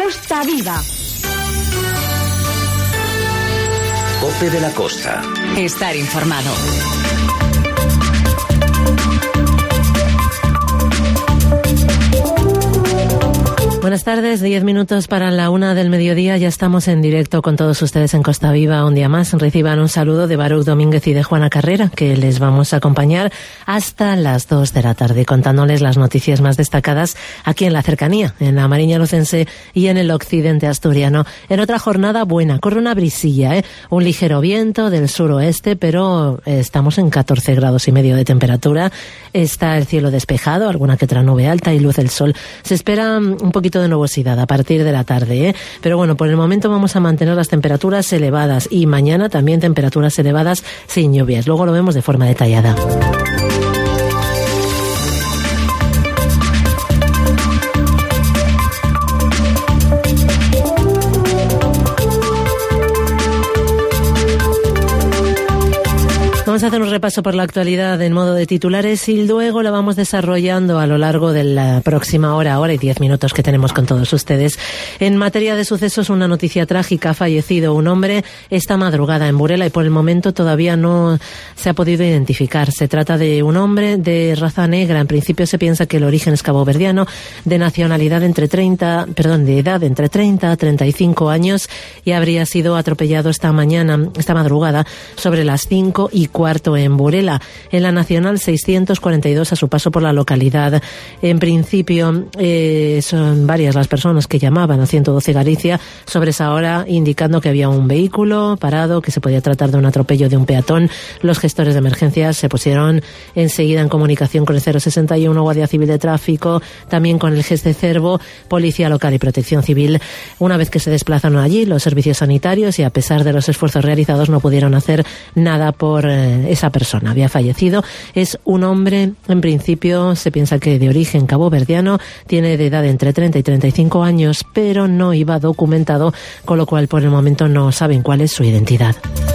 Costa Viva. COPE de la Costa. Estar informado. Buenas tardes, 10 minutos para la 1 del mediodía. Ya estamos en directo con todos ustedes en Costa Viva un día más. Reciban un saludo de Baruch Domínguez y de Juana Carrera, que les vamos a acompañar hasta las 2 de la tarde, contándoles las noticias más destacadas aquí en la cercanía, en la Mariña Lucense y en el occidente asturiano. En otra jornada buena, corre una brisilla, un ligero viento del suroeste, pero estamos en 14 grados y medio de temperatura. Está el cielo despejado, alguna que otra nube alta y luz del sol. Se espera un poquito de nubosidad a partir de la tarde, pero bueno, por el momento vamos a mantener las temperaturas elevadas y mañana también temperaturas elevadas sin lluvias. Luego lo vemos de forma detallada. Vamos a hacer un repaso por la actualidad en modo de titulares y luego la vamos desarrollando a lo largo de la próxima hora y 10 minutos que tenemos con todos ustedes. En materia de sucesos, una noticia trágica: ha fallecido un hombre esta madrugada en Burela y por el momento todavía no se ha podido identificar. Se trata de un hombre de raza negra. En principio se piensa que el origen es caboverdiano, de nacionalidad de edad entre 30 a 35 años, y habría sido atropellado esta madrugada sobre las 5:15 en Burela, en la Nacional 642, a su paso por la localidad. En principio son varias las personas que llamaban a 112 Galicia sobre esa hora, indicando que había un vehículo parado, que se podía tratar de un atropello de un peatón. Los gestores de emergencias se pusieron enseguida en comunicación con el 061, Guardia Civil de Tráfico, también con el GES de Cervo, Policía Local y Protección Civil. Una vez que se desplazaron allí los servicios sanitarios, y a pesar de los esfuerzos realizados, no pudieron hacer nada por esa persona. Había fallecido. Es un hombre, en principio se piensa que de origen caboverdiano, tiene de edad entre 30 y 35 años, pero no iba documentado, con lo cual por el momento no saben cuál es su identidad.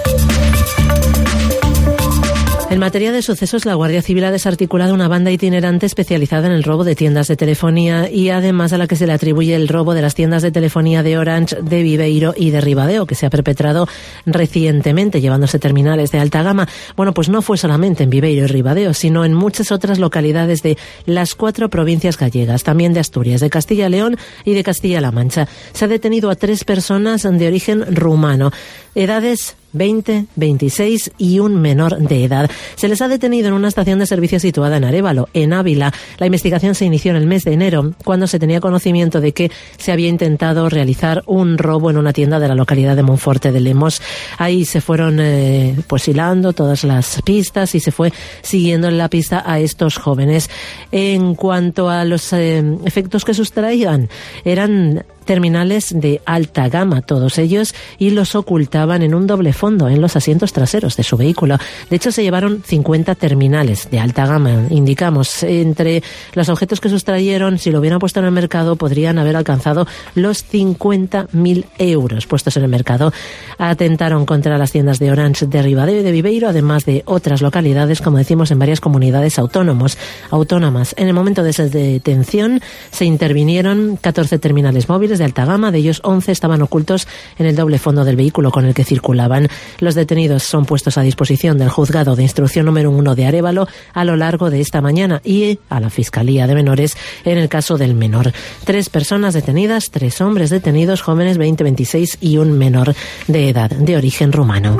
En materia de sucesos, la Guardia Civil ha desarticulado una banda itinerante especializada en el robo de tiendas de telefonía y además a la que se le atribuye el robo de las tiendas de telefonía de Orange, de Viveiro y de Ribadeo, que se ha perpetrado recientemente, llevándose terminales de alta gama. Bueno, pues no fue solamente en Viveiro y Ribadeo, sino en muchas otras localidades de las 4 provincias gallegas, también de Asturias, de Castilla y León y de Castilla-La Mancha. Se ha detenido a 3 personas de origen rumano, edades 20, 26 y un menor de edad. Se les ha detenido en una estación de servicio situada en Arévalo, en Ávila. La investigación se inició en el mes de enero, cuando se tenía conocimiento de que se había intentado realizar un robo en una tienda de la localidad de Monforte de Lemos. Ahí se fueron hilando todas las pistas y se fue siguiendo en la pista a estos jóvenes. En cuanto a los efectos que sustraían, eran terminales de alta gama, todos ellos, y los ocultaban en un doble fondo en los asientos traseros de su vehículo. De hecho, se llevaron 50 terminales de alta gama, indicamos. Entre los objetos que sustrayeron, si lo hubieran puesto en el mercado, podrían haber alcanzado los 50.000 euros puestos en el mercado. Atentaron contra las tiendas de Orange, de Ribadeo y de Viveiro, además de otras localidades, como decimos, en varias comunidades autónomas. En el momento de esa detención se intervinieron 14 terminales móviles de alta gama, de ellos 11 estaban ocultos en el doble fondo del vehículo con el que circulaban. Los detenidos son puestos a disposición del Juzgado de Instrucción número 1 de Arévalo a lo largo de esta mañana y a la Fiscalía de Menores en el caso del menor. 3 personas detenidas, 3 hombres detenidos, jóvenes 20, 26 y un menor de edad de origen rumano.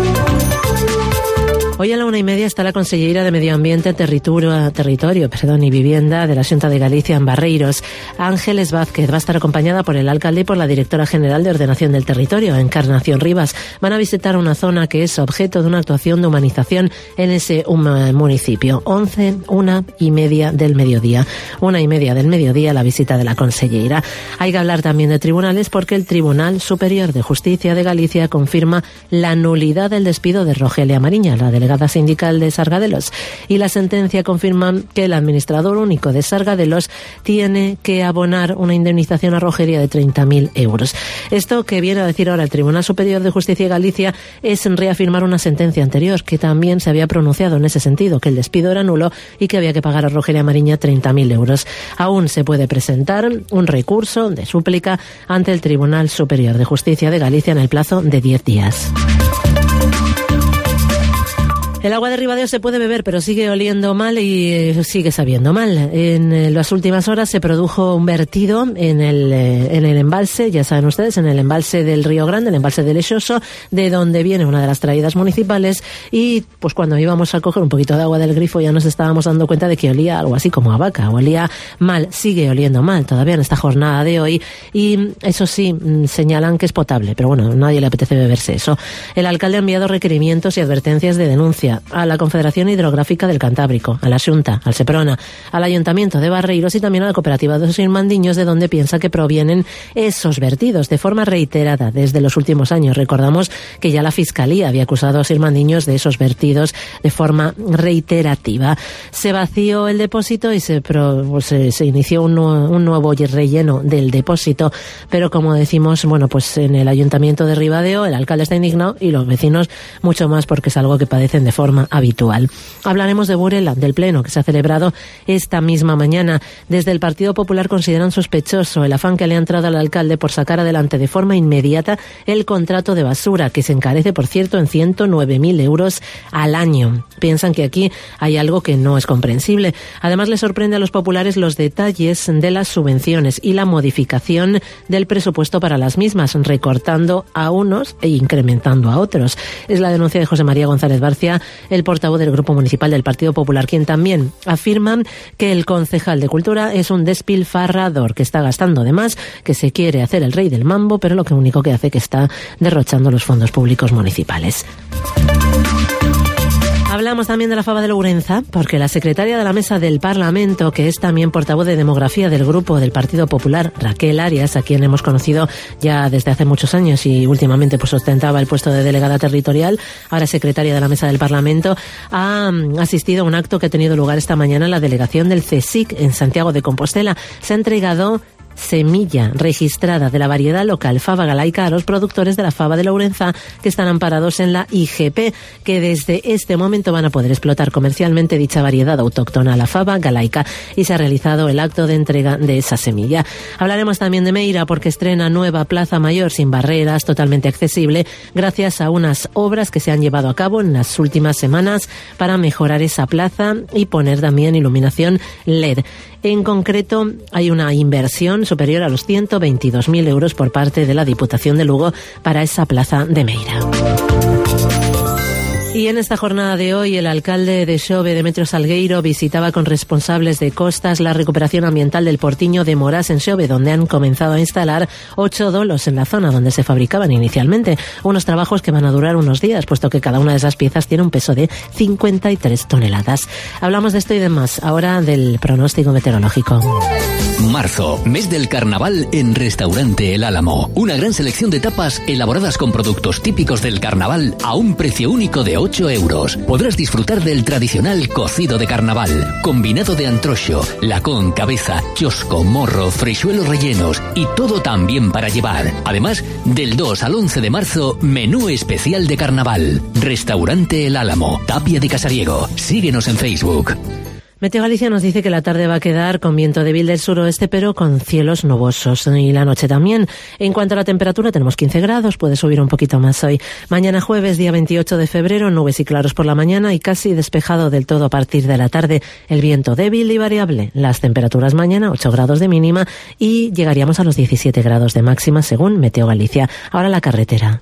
Hoy a la 1:30 está la conselleira de Medio Ambiente, Territorio y Vivienda de la Xunta de Galicia en Barreiros, Ángeles Vázquez. Va a estar acompañada por el alcalde y por la directora general de Ordenación del Territorio, Encarnación Rivas. Van a visitar una zona que es objeto de una actuación de humanización en ese municipio. 1:30 del mediodía. 1:30 del mediodía la visita de la conselleira. Hay que hablar también de tribunales, porque el Tribunal Superior de Justicia de Galicia confirma la nulidad del despido de Rogelia Mariña, la delegada delegada sindical de Sargadelos. Y la sentencia confirma que el administrador único de Sargadelos tiene que abonar una indemnización a Rogelia de 30.000 euros. Esto que viene a decir ahora el Tribunal Superior de Justicia de Galicia es reafirmar una sentencia anterior que también se había pronunciado en ese sentido, que el despido era nulo y que había que pagar a Rogelia Mariña 30.000 euros. Aún se puede presentar un recurso de súplica ante el Tribunal Superior de Justicia de Galicia en el plazo de 10 días. El agua de Ribadeo se puede beber, pero sigue oliendo mal y sigue sabiendo mal. En las últimas horas se produjo un vertido en el embalse, ya saben ustedes, en el embalse del Río Grande, el embalse del Lexoso, de donde viene una de las traídas municipales, y pues cuando íbamos a coger un poquito de agua del grifo ya nos estábamos dando cuenta de que olía algo así como a vaca, olía mal, sigue oliendo mal todavía en esta jornada de hoy, y eso sí, señalan que es potable, pero bueno, nadie le apetece beberse eso. El alcalde ha enviado requerimientos y advertencias de denuncia a la Confederación Hidrográfica del Cantábrico, a la Xunta, al Seprona, al Ayuntamiento de Barreiros y también a la Cooperativa de los Irmandiños, de donde piensa que provienen esos vertidos de forma reiterada desde los últimos años. Recordamos que ya la Fiscalía había acusado a los irmandiños de esos vertidos de forma reiterativa. Se vació el depósito y se inició un nuevo relleno del depósito, pero como decimos, bueno, pues en el Ayuntamiento de Ribadeo el alcalde está indignado y los vecinos mucho más, porque es algo que padecen de forma habitual. Hablaremos de Burela, del pleno que se ha celebrado esta misma mañana. Desde el Partido Popular consideran sospechoso el afán que le ha entrado al alcalde por sacar adelante de forma inmediata el contrato de basura, que se encarece, por cierto, en 109.000 euros al año. Piensan que aquí hay algo que no es comprensible. Además, les sorprende a los populares los detalles de las subvenciones y la modificación del presupuesto para las mismas, recortando a unos e incrementando a otros. Es la denuncia de José María González Barcia, el portavoz del Grupo Municipal del Partido Popular, quien también afirma que el concejal de Cultura es un despilfarrador, que está gastando de más, que se quiere hacer el rey del mambo, pero lo único que hace que está derrochando los fondos públicos municipales. Hablamos también de la fava de Lourenza, porque la secretaria de la Mesa del Parlamento, que es también portavoz de Demografía del Grupo del Partido Popular, Raquel Arias, a quien hemos conocido ya desde hace muchos años y últimamente pues ostentaba el puesto de delegada territorial, ahora secretaria de la Mesa del Parlamento, ha asistido a un acto que ha tenido lugar esta mañana en la delegación del CSIC en Santiago de Compostela. Se ha entregado semilla registrada de la variedad local fava galaica a los productores de la fava de Lourenza, que están amparados en la IGP, que desde este momento van a poder explotar comercialmente dicha variedad autóctona, la fava galaica, y se ha realizado el acto de entrega de esa semilla. Hablaremos también de Meira, porque estrena nueva Plaza Mayor sin barreras, totalmente accesible, gracias a unas obras que se han llevado a cabo en las últimas semanas para mejorar esa plaza y poner también iluminación LED. En concreto, hay una inversión superior a los 122.000 euros por parte de la Diputación de Lugo para esa plaza de Meira. Y en esta jornada de hoy, el alcalde de Xove, Demetrio Salgueiro, visitaba con responsables de costas la recuperación ambiental del Portiño de Morás en Xove, donde han comenzado a instalar 8 dolos en la zona donde se fabricaban inicialmente. Unos trabajos que van a durar unos días, puesto que cada una de esas piezas tiene un peso de 53 toneladas. Hablamos de esto y demás, ahora del pronóstico meteorológico. Marzo, mes del carnaval en Restaurante El Álamo. Una gran selección de tapas elaboradas con productos típicos del carnaval a un precio único de 8 euros. Podrás disfrutar del tradicional cocido de carnaval, combinado de antroxo, lacón, cabeza, chosco, morro, freixuelos rellenos y todo también para llevar. Además, del 2 al 11 de marzo, menú especial de carnaval. Restaurante El Álamo, Tapia de Casariego. Síguenos en Facebook. Meteo Galicia nos dice que la tarde va a quedar con viento débil del suroeste, pero con cielos nubosos, y la noche también. En cuanto a la temperatura, tenemos 15 grados, puede subir un poquito más hoy. Mañana jueves, día 28 de febrero, nubes y claros por la mañana y casi despejado del todo a partir de la tarde. El viento débil y variable. Las temperaturas mañana, 8 grados de mínima y llegaríamos a los 17 grados de máxima según Meteo Galicia. Ahora la carretera.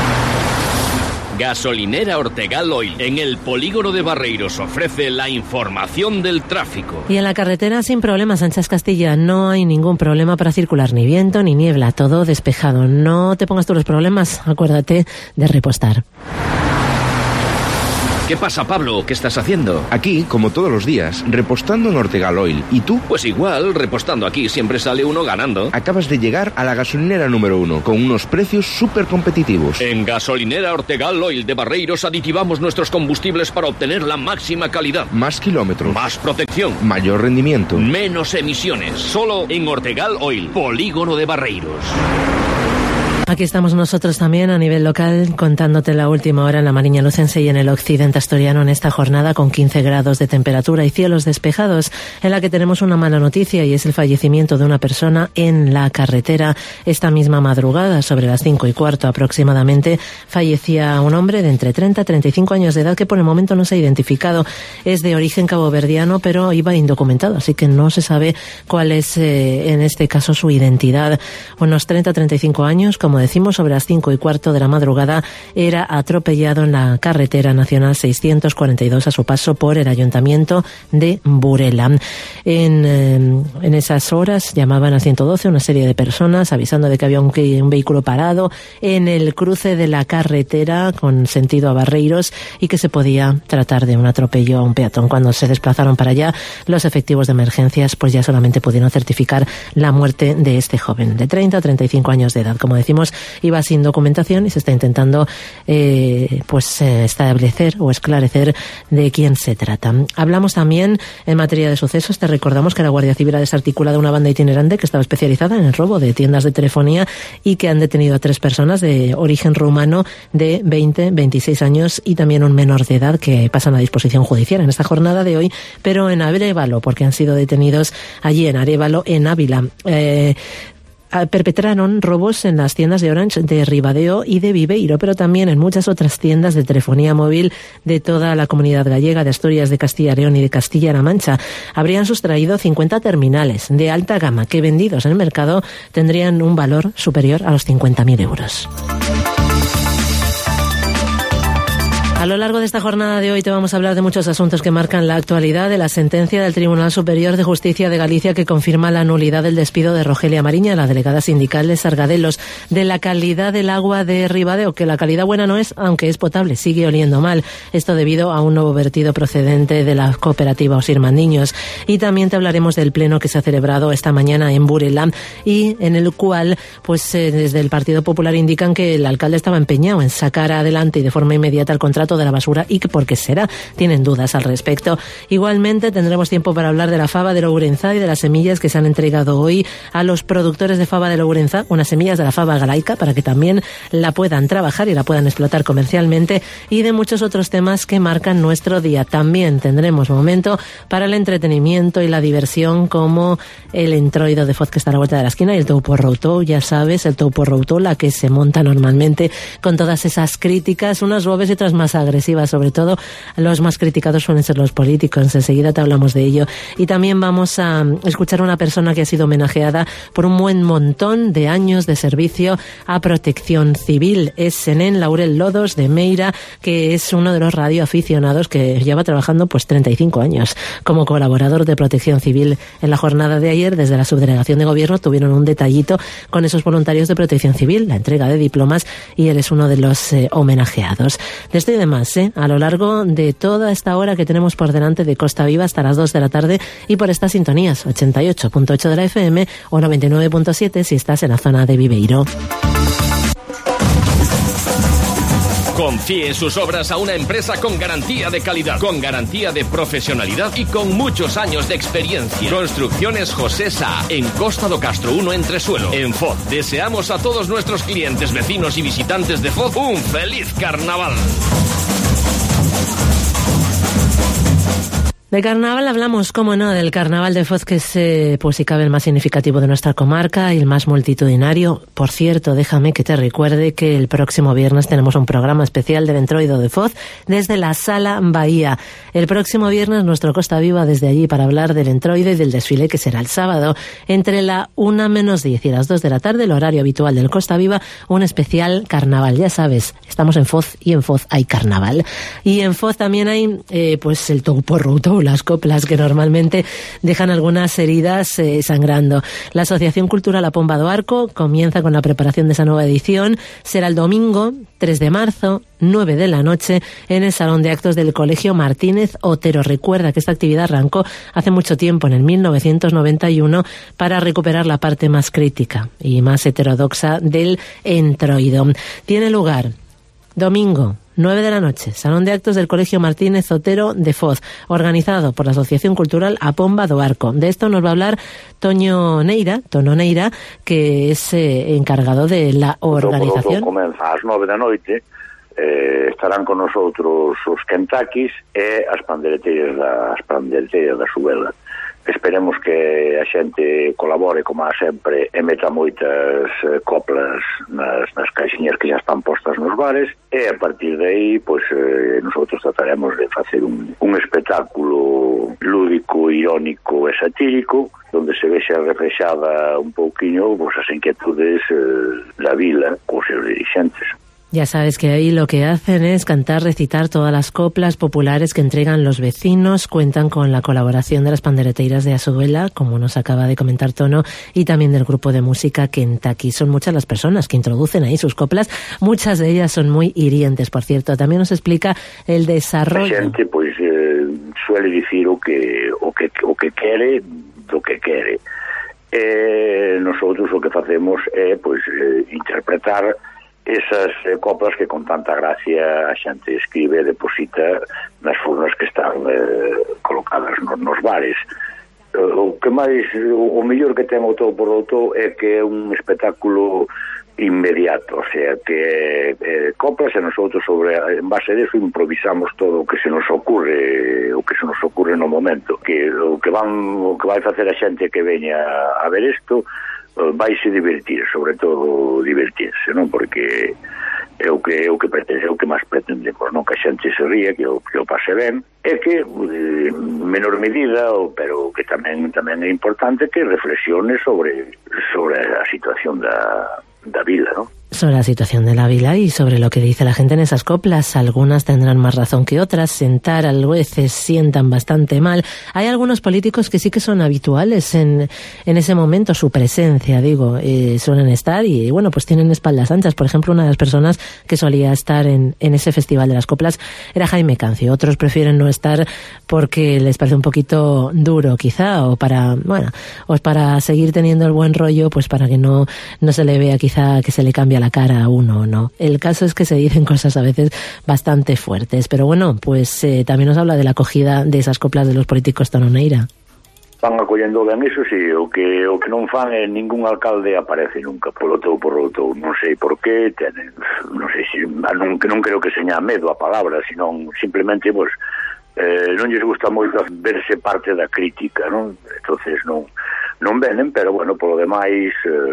Gasolinera Ortegal Oil, en el polígono de Barreiros, ofrece la información del tráfico. Y en la carretera sin problemas, Sánchez Castilla, no hay ningún problema para circular, ni viento ni niebla, todo despejado. No te pongas tú los problemas, acuérdate de repostar. ¿Qué pasa, Pablo? ¿Qué estás haciendo? Aquí, como todos los días, repostando en Ortegal Oil. ¿Y tú? Pues igual, repostando aquí siempre sale uno ganando. Acabas de llegar a la gasolinera número 1, con unos precios súper competitivos. En Gasolinera Ortegal Oil de Barreiros aditivamos nuestros combustibles para obtener la máxima calidad. Más kilómetros. Más protección. Mayor rendimiento. Menos emisiones. Solo en Ortegal Oil, Polígono de Barreiros. Aquí estamos nosotros también a nivel local contándote la última hora en la Mariña Lucense y en el occidente asturiano en esta jornada con 15 grados de temperatura y cielos despejados, en la que tenemos una mala noticia y es el fallecimiento de una persona en la carretera. Esta misma madrugada, sobre las 5:15 aproximadamente, fallecía un hombre de entre 30 y 35 años de edad que por el momento no se ha identificado. Es de origen caboverdiano, pero iba indocumentado, así que no se sabe cuál es en este caso su identidad. Unos 30-35 años, como decimos, sobre las 5:15 de la madrugada, era atropellado en la carretera nacional 642 a su paso por el ayuntamiento de Burela. En esas horas llamaban al 112 una serie de personas avisando de que había un vehículo parado en el cruce de la carretera con sentido a Barreiros y que se podía tratar de un atropello a un peatón. Cuando se desplazaron para allá, los efectivos de emergencias pues ya solamente pudieron certificar la muerte de este joven de 30 a 35 años de edad. Como decimos, iba sin documentación y se está intentando establecer o esclarecer de quién se trata. Hablamos también en materia de sucesos. Te recordamos que la Guardia Civil ha desarticulado una banda itinerante que estaba especializada en el robo de tiendas de telefonía y que han detenido a 3 personas de origen rumano de 20, 26 años y también un menor de edad que pasan a disposición judicial en esta jornada de hoy, pero en Arévalo, porque han sido detenidos allí en Arévalo, en Ávila. Perpetraron robos en las tiendas de Orange de Ribadeo y de Viveiro, pero también en muchas otras tiendas de telefonía móvil de toda la comunidad gallega, de Asturias, de Castilla y León y de Castilla-La Mancha. Habrían sustraído 50 terminales de alta gama que, vendidos en el mercado, tendrían un valor superior a los 50.000 euros. A lo largo de esta jornada de hoy te vamos a hablar de muchos asuntos que marcan la actualidad, de la sentencia del Tribunal Superior de Justicia de Galicia que confirma la nulidad del despido de Rogelia Mariña, la delegada sindical de Sargadelos, de la calidad del agua de Ribadeo, que la calidad buena no es, aunque es potable, sigue oliendo mal. Esto debido a un nuevo vertido procedente de la cooperativa Os Irmandiños. Y también te hablaremos del pleno que se ha celebrado esta mañana en Burela y en el cual, desde el Partido Popular indican que el alcalde estaba empeñado en sacar adelante y de forma inmediata el contrato de la basura y que por qué será, tienen dudas al respecto. Igualmente tendremos tiempo para hablar de la fava de Lourenza y de las semillas que se han entregado hoy a los productores de fava de Lourenza, unas semillas de la fava galaica para que también la puedan trabajar y la puedan explotar comercialmente, y de muchos otros temas que marcan nuestro día. También tendremos momento para el entretenimiento y la diversión, como el entroido de Foz que está a la vuelta de la esquina y el Toupo Routó, ya sabes, el Toupo Routó, la que se monta normalmente con todas esas críticas, unas suaves y otras más agresivas, sobre todo los más criticados suelen ser los políticos. Enseguida te hablamos de ello. Y también vamos a escuchar a una persona que ha sido homenajeada por un buen montón de años de servicio a Protección Civil. Es Senén Laurel Lodos de Meira, que es uno de los radioaficionados que lleva trabajando 35 años como colaborador de Protección Civil. En la jornada de ayer, desde la Subdelegación de Gobierno, tuvieron un detallito con esos voluntarios de Protección Civil, la entrega de diplomas, y él es uno de los homenajeados. De esto y demás, a lo largo de toda esta hora que tenemos por delante de Costa Viva hasta las 2 de la tarde y por estas sintonías 88.8 de la FM o 99.7 si estás en la zona de Viveiro. Confíe en sus obras a una empresa con garantía de calidad, con garantía de profesionalidad y con muchos años de experiencia. Construcciones José Sá, en Costa do Castro 1 Entresuelo. En Foz, deseamos a todos nuestros clientes, vecinos y visitantes de Foz un feliz carnaval. De carnaval hablamos, cómo no, del carnaval de Foz, que es, si cabe, el más significativo de nuestra comarca y el más multitudinario. Por cierto, déjame que te recuerde que el próximo viernes tenemos un programa especial del entroido de Foz desde la Sala Bahía. El próximo viernes nuestro Costa Viva desde allí para hablar del entroido y del desfile que será el sábado. Entre la 1:10 y las 2 de la tarde, el horario habitual del Costa Viva, un especial carnaval. Ya sabes, estamos en Foz y en Foz hay carnaval. Y en Foz también hay, el Toupo Routó, las coplas que normalmente dejan algunas heridas sangrando. La Asociación Cultural A Pomba do Arco comienza con la preparación de esa nueva edición. Será el domingo 3 de marzo, 9 de la noche, en el Salón de Actos del Colegio Martínez Otero. Recuerda que esta actividad arrancó hace mucho tiempo, en el 1991, para recuperar la parte más crítica y más heterodoxa del entroido. Tiene lugar domingo 9 de la noche, Salón de Actos del Colegio Martínez Otero de Foz, organizado por la Asociación Cultural A Pomba do Arco. De esto nos va a hablar Tono Neira, que es encargado de la organización. Comeza ás 9 da noite, estarán con nosotros os Kentuckys e as pandereteiras da Subela. Esperemos que a xente colabore, como a sempre, e meta moitas coplas nas caixinhas que xa están postas nos bares, e a partir de aí, pois, nosotros trataremos de facer un espectáculo lúdico, irónico e satírico, donde se vexa reflexada un pouquiño as inquietudes da vila cos seus dirixentes. Ya sabes que ahí lo que hacen es cantar, recitar todas las coplas populares que entregan los vecinos. Cuentan con la colaboración de las pandereteiras de Azuela, como nos acaba de comentar Tono, y también del grupo de música Kentucky. Son muchas las personas que introducen ahí sus coplas. Muchas de ellas son muy hirientes, por cierto. También nos explica el desarrollo. A xente, pois, suele dicir o que quere, do que quere. Nosotros o que facemos é, pois, interpretar esas coplas que con tanta gracia a xente escribe e deposita nas furnas que están colocadas nos bares. O que máis, o mellor que ten o Todo por Todo é que é un espectáculo inmediato, o sea, que coplas e nosotros en base de eso improvisamos todo o que se nos ocurre no momento, que o que vai facer a xente que veña a ver isto vaise divertir, sobre todo divertirse, non? Porque é o que pretende, é o que máis pretendemos, non? Que a xente se ría, que o pase ben, e que, menor medida, pero que tamén é importante que reflexione sobre a situación da vila, non? Sobre la situación de la vila y sobre lo que dice la gente en esas coplas. Algunas tendrán más razón que otras. Sentar a veces sientan bastante mal. Hay algunos políticos que sí que son habituales en ese momento. Su presencia, suelen estar y, bueno, pues tienen espaldas anchas. Por ejemplo, una de las personas que solía estar en ese Festival de las Coplas era Jaime Cancio. Otros prefieren no estar porque les parece un poquito duro, quizá, o para seguir teniendo el buen rollo, pues para que no se le vea quizá que se le cambia la cara a uno, ¿no? El caso es que se dicen cosas a veces bastante fuertes, pero bueno, pues también nos habla de la acogida de esas coplas de los políticos, Tono Neira. Van acollendo ben iso, sí, o que non fan é ningún alcalde aparece nunca polo todo, non sei por qué, non sei se, non creo que seña medo a palabra, senón simplemente, pues, non lles gusta moito verse parte da crítica, non? Entonces non venen, pero bueno, polo demais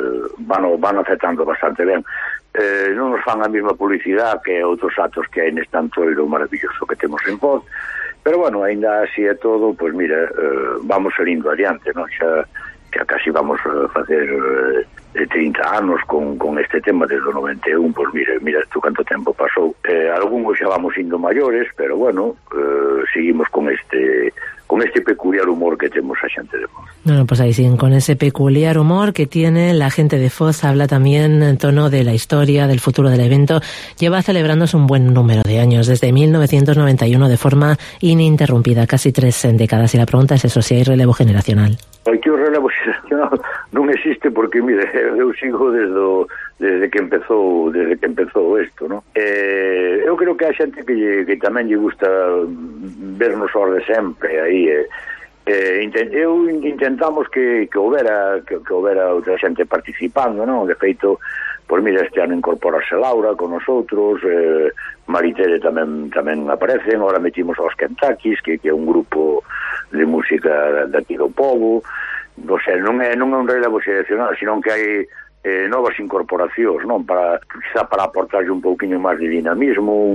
van aceptando bastante ben. Non nos fan a mesma publicidade que outros actos que hai neste antroido maravilloso que temos en Foz, pero bueno, ainda así é todo, pois mira, vamos salindo adiante, non? Xa casi vamos a facer 30 anos con este tema desde o 91, pois mira tú canto tempo pasou. Algúns xa vamos indo maiores, pero bueno, seguimos con este peculiar humor que temos a xente de Foz. Bueno, pues ahí siguen con ese peculiar humor que tiene la gente de Foz. Habla también en tono de la historia, del futuro del evento. Lleva celebrándose un buen número de años, desde 1991, de forma ininterrumpida, casi 3 décadas. Y la pregunta es eso, si hay relevo generacional. Aquí o relevo generacional non existe porque, mire, eu sigo desde que empezou isto, non? Eu creo que a xente que tamén lle gusta vernos aos de sempre aí, intentamos que houbera outra xente participando, non? De feito, pois mira, este ano incorporarse Laura con nosotros, Maritere tamén aparecen, ahora metimos aos Kentuckys, que é un grupo de música daqui do povo. O sea, non é un relevo xeracional, senón que hai novas incorporacións, non? Quizá para aportarlle un pouquiño máis de dinamismo,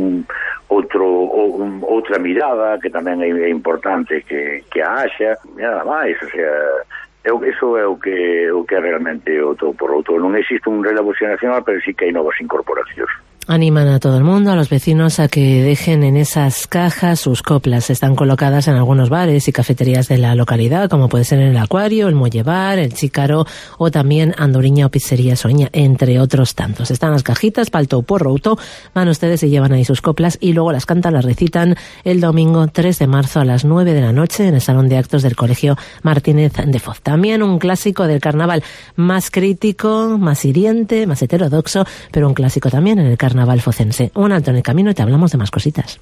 outra mirada que tamén é importante que a haxa, nada máis, o sea, eso é o que é realmente o Todo por Todo. Non existe un relevo xeracional, pero sí que hai novas incorporacións. Animan a todo el mundo, a los vecinos, a que dejen en esas cajas sus coplas. Están colocadas en algunos bares y cafeterías de la localidad, como puede ser en el Acuario, el Muelle Bar, el Chícaro o también Andoriña o Pizzería Soña, entre otros tantos. Están las cajitas, palto o porrouto, van ustedes y llevan ahí sus coplas y luego las cantan, las recitan el domingo 3 de marzo a las 9 de la noche en el Salón de Actos del Colegio Martínez de Foz. También un clásico del carnaval, más crítico, más hiriente, más heterodoxo, pero un clásico también en el carnaval focense. Un alto en el camino y te hablamos de más cositas.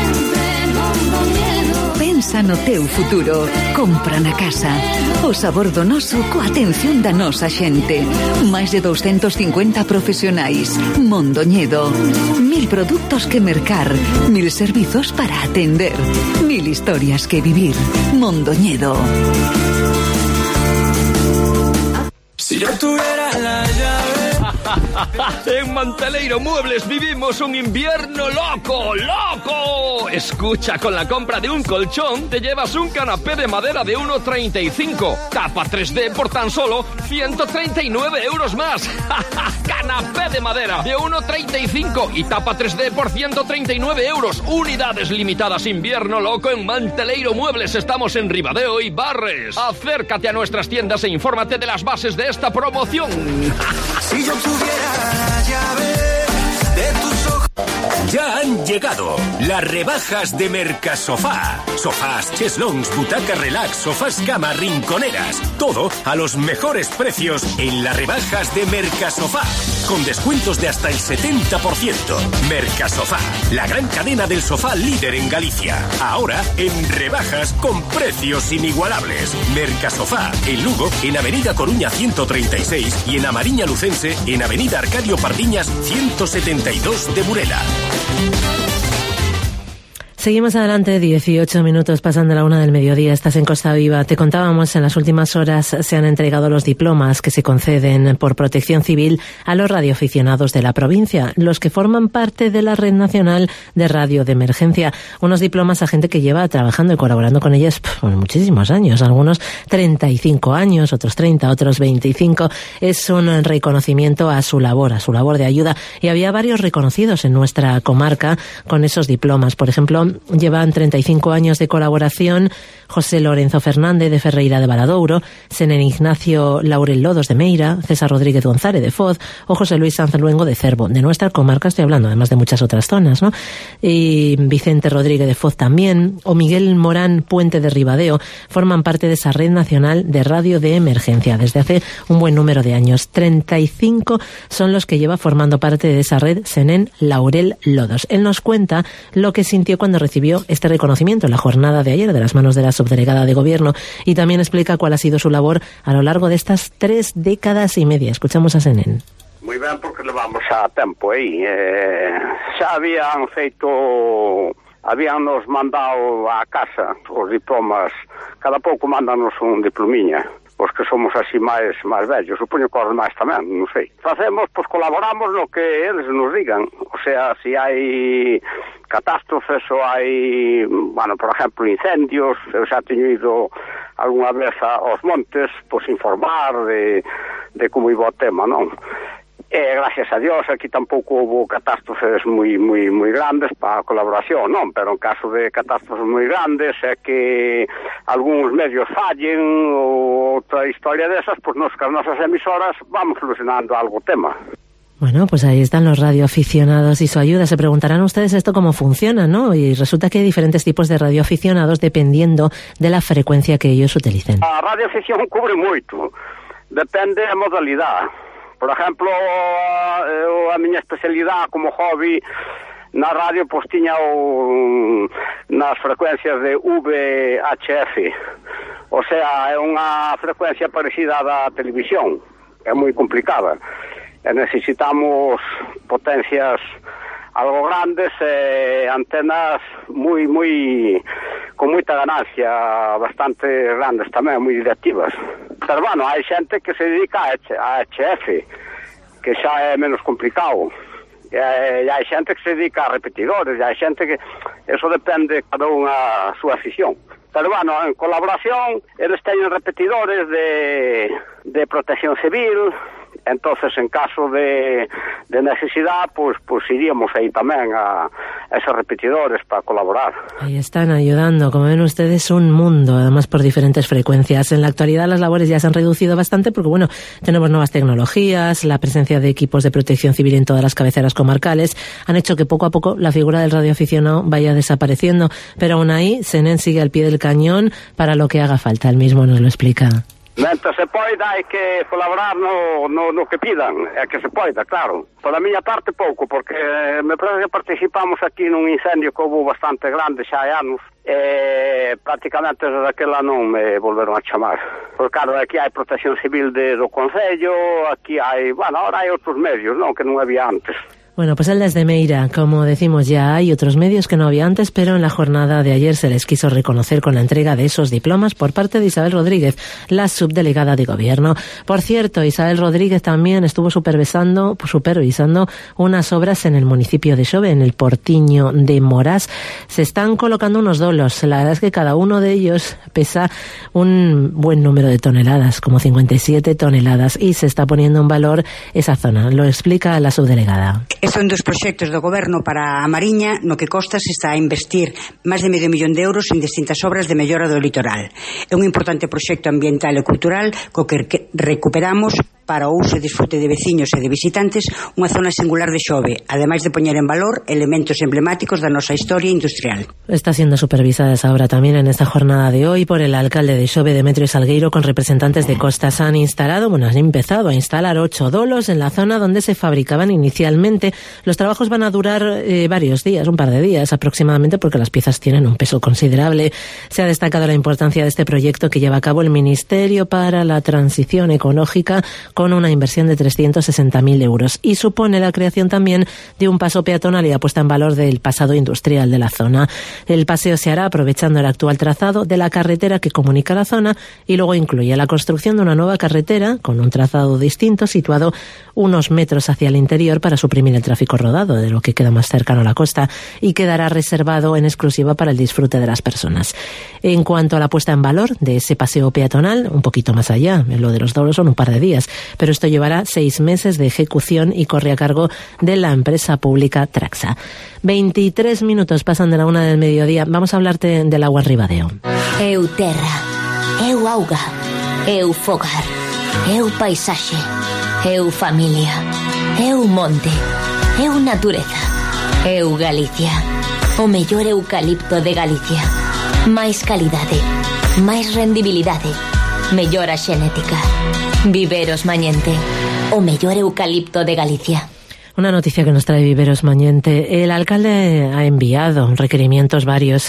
Pensa no teu futuro. Compra na casa. O sabor do noso coa atención da nosa xente. Máis de 250 profesionais. Mondoñedo. 1000 productos que mercar. 1000 servizos para atender. 1000 historias que vivir. Mondoñedo. Si yo tuviera la llave. En Manteleiro Muebles vivimos un invierno loco, ¡loco! Escucha, con la compra de un colchón te llevas un canapé de madera de 1,35. Tapa 3D por tan solo 139 euros más. Canapé de madera de 1,35 y tapa 3D por 139 euros. Unidades limitadas. Invierno loco en Manteleiro Muebles. Estamos en Ribadeo y Barres. Acércate a nuestras tiendas e infórmate de las bases de esta promoción. Si yo tuviera la llave de tus ojos. Ya han llegado las rebajas de Mercasofá. Sofás, cheslons, butacas relax, sofás cama, rinconeras. Todo a los mejores precios en las rebajas de Mercasofá. Con descuentos de hasta el 70%. Mercasofá, la gran cadena del sofá líder en Galicia. Ahora en rebajas con precios inigualables. Mercasofá, en Lugo, en Avenida Coruña 136 y en Amariña Lucense, en Avenida Arcadio Pardiñas 172 de Burela. Seguimos adelante, 18 minutos pasan de la 1 del mediodía, estás en Costa Viva. Te contábamos, en las últimas horas se han entregado los diplomas que se conceden por protección civil a los radioaficionados de la provincia, los que forman parte de la Red Nacional de Radio de Emergencia. Unos diplomas a gente que lleva trabajando y colaborando con ellas por muchísimos años, algunos 35 años, otros 30, otros 25. Es un reconocimiento a su labor de ayuda. Y había varios reconocidos en nuestra comarca con esos diplomas. Por ejemplo, llevan 35 años de colaboración José Lorenzo Fernández de Ferreira de Valadouro, Senen Ignacio Laurel Lodos de Meira, César Rodríguez González de Foz o José Luis Sanz Luengo de Cervo. De nuestra comarca estoy hablando, además de muchas otras zonas, ¿no? Y Vicente Rodríguez de Foz también, o Miguel Morán Puente de Ribadeo, forman parte de esa Red Nacional de Radio de Emergencia desde hace un buen número de años. 35 son los que lleva formando parte de esa red Senen Laurel Lodos. Él nos cuenta lo que sintió cuando recibió este reconocimiento en la jornada de ayer de las manos de la subdelegada de Gobierno, y también explica cuál ha sido su labor a lo largo de estas 3 décadas y media. Escuchamos a Senen. Moi ben, porque levamos a tempo aí. Xa habíanos mandado a casa os diplomas, cada pouco mandanos un diplomiña, os que somos así máis vellos, supoño que os máis tamén, non sei. Facemos, pois colaboramos no que eles nos digan, o sea, se hai catástrofes ou hai, bueno, por exemplo, incendios, eu xa teño ido algunha vez aos montes, pois informar de como iba o tema, non? Gracias a Dios, aquí tampouco houve catástrofes moi grandes para a colaboración, non? Pero en caso de catástrofes moi grandes é que algúns medios fallen ou outra historia desas, pois nos que as nosas emisoras vamos solucionando algo o tema. Bueno, pues ahí están los radioaficionados y su ayuda. Se preguntarán ustedes esto cómo funciona, ¿no? Y resulta que hay diferentes tipos de radioaficionados dependiendo de la frecuencia que ellos utilicen. A radioafición cubre moito, depende da modalidade. Por exemplo, a miña especialidade como hobby na radio, pois tiña nas frecuencias de VHF, o sea, é unha frecuencia parecida á da televisión, é moi complicada, e necesitamos potencias algo grandes e antenas con moita ganancia, bastante grandes tamén, moi directivas. Pero bueno, hai xente que se dedica a HF, que xa é menos complicado. E hai xente que se dedica a repetidores, e hai xente que... Eso depende de cada unha a súa afición. Pero bueno, en colaboración, eles teñen repetidores de protección civil, entonces en caso de necesidad, pues iríamos aí tamén a esos repetidores para colaborar. Ahí están ayudando, como ven ustedes, un mundo, además por diferentes frecuencias. En la actualidad las labores ya se han reducido bastante porque, bueno, tenemos nuevas tecnologías, la presencia de equipos de protección civil en todas las cabeceras comarcales han hecho que poco a poco la figura del radioaficionado vaya desapareciendo, pero aún ahí Senén sigue al pie del cañón para lo que haga falta. Él mismo nos lo explica. Mentre se poida hai que colaborar no que pidan, é que se poida, claro. Por a miña parte pouco, porque me parece que participamos aquí nun incendio que houve bastante grande xa hai anos, e prácticamente desde aquela non me volveron a chamar. Porque claro, aquí hai protección civil do Concello, aquí hai, bueno, ahora hai outros medios, non, que non había antes. Bueno, pues el desde Meira, como decimos ya, hay otros medios que no había antes, pero en la jornada de ayer se les quiso reconocer con la entrega de esos diplomas por parte de Isabel Rodríguez, la subdelegada de Gobierno. Por cierto, Isabel Rodríguez también estuvo supervisando unas obras en el municipio de Xove, en el Portiño de Morás. Se están colocando unos dolos. La verdad es que cada uno de ellos pesa un buen número de toneladas, como 57 toneladas, y se está poniendo en valor esa zona. Lo explica la subdelegada. Este é un dos proxectos do Goberno para a Mariña, no que Costa se está a investir máis de medio millón de euros en distintas obras de mellora do litoral. É un importante proxecto ambiental e cultural co que recuperamos para o uso e disfrute de veciños e de visitantes unha zona singular de Xove, ademais de poñer en valor elementos emblemáticos da nosa historia industrial. Está siendo supervisada esa obra también en esta jornada de hoy por el alcalde de Xove, Demetrio Salgueiro, con representantes de Costa. Se han empezado a instalar 8 dolos en la zona donde se fabricaban inicialmente. Los trabajos van a durar varios días, un par de días aproximadamente, porque las piezas tienen un peso considerable. Se ha destacado la importancia de este proyecto que lleva a cabo el Ministerio para la Transición Ecológica, con una inversión de 360.000 euros, y supone la creación también de un paso peatonal y la puesta en valor del pasado industrial de la zona. El paseo se hará aprovechando el actual trazado de la carretera que comunica la zona, y luego incluye la construcción de una nueva carretera con un trazado distinto situado unos metros hacia el interior para suprimir el tráfico rodado de lo que queda más cercano a la costa, y quedará reservado en exclusiva para el disfrute de las personas. En cuanto a la puesta en valor de ese paseo peatonal, un poquito más allá, lo de los dobles son un par de días, pero esto llevará 6 meses de ejecución y corre a cargo de la empresa pública Traxa. 23 minutos pasan de la 1 del mediodía. Vamos a hablarte del agua en Ribadeo. Eu terra, eu auga, eu fogar, eu paisaxe, eu familia, eu monte, eu natureza, eu Galicia, o mellor eucalipto de Galicia, máis calidade, máis rendibilidade, mellora xenética. Viveros Mañente, o mellor eucalipto de Galicia. Una noticia que nos trae Viveros Mañente. El alcalde ha enviado requerimientos varios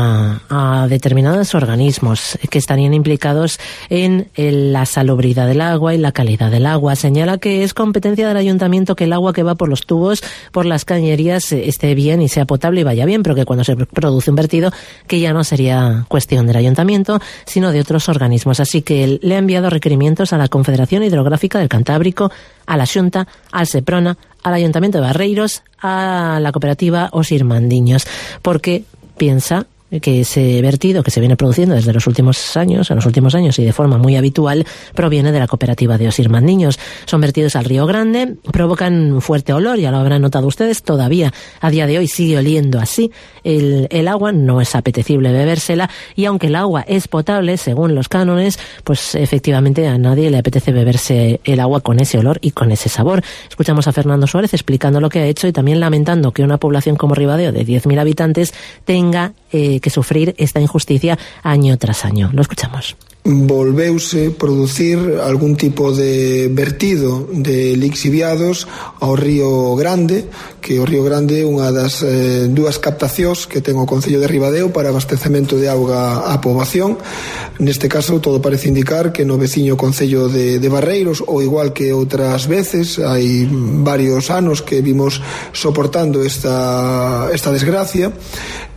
a determinados organismos que estarían implicados en la salubridad del agua y la calidad del agua. Señala que es competencia del ayuntamiento que el agua que va por los tubos, por las cañerías, esté bien y sea potable y vaya bien, pero que cuando se produce un vertido, que ya no sería cuestión del ayuntamiento, sino de otros organismos. Así que él le ha enviado requerimientos a la Confederación Hidrográfica del Cantábrico, a la Xunta, al Seprona, al Ayuntamiento de Barreiros, a la cooperativa Os Irmandiños, porque piensa que ese vertido que se viene produciendo desde los últimos años y de forma muy habitual proviene de la cooperativa de Os Irmandiños. Son vertidos al Río Grande, provocan un fuerte olor, ya lo habrán notado ustedes, todavía a día de hoy sigue oliendo así. El agua no es apetecible bebérsela, y aunque el agua es potable según los cánones, pues efectivamente a nadie le apetece beberse el agua con ese olor y con ese sabor. Escuchamos a Fernando Suárez explicando lo que ha hecho y también lamentando que una población como Ribadeo de 10.000 habitantes tenga que sufrir esta injusticia año tras año. Lo escuchamos. Volveuse producir algún tipo de vertido de lixiviados ao Río Grande, que o Río Grande é unha das dúas captacións que ten o Concello de Ribadeo para abastecemento de auga á poboación. Neste caso todo parece indicar que no veciño Concello de Barreiros, ou igual que outras veces, hai varios anos que vimos soportando esta desgracia,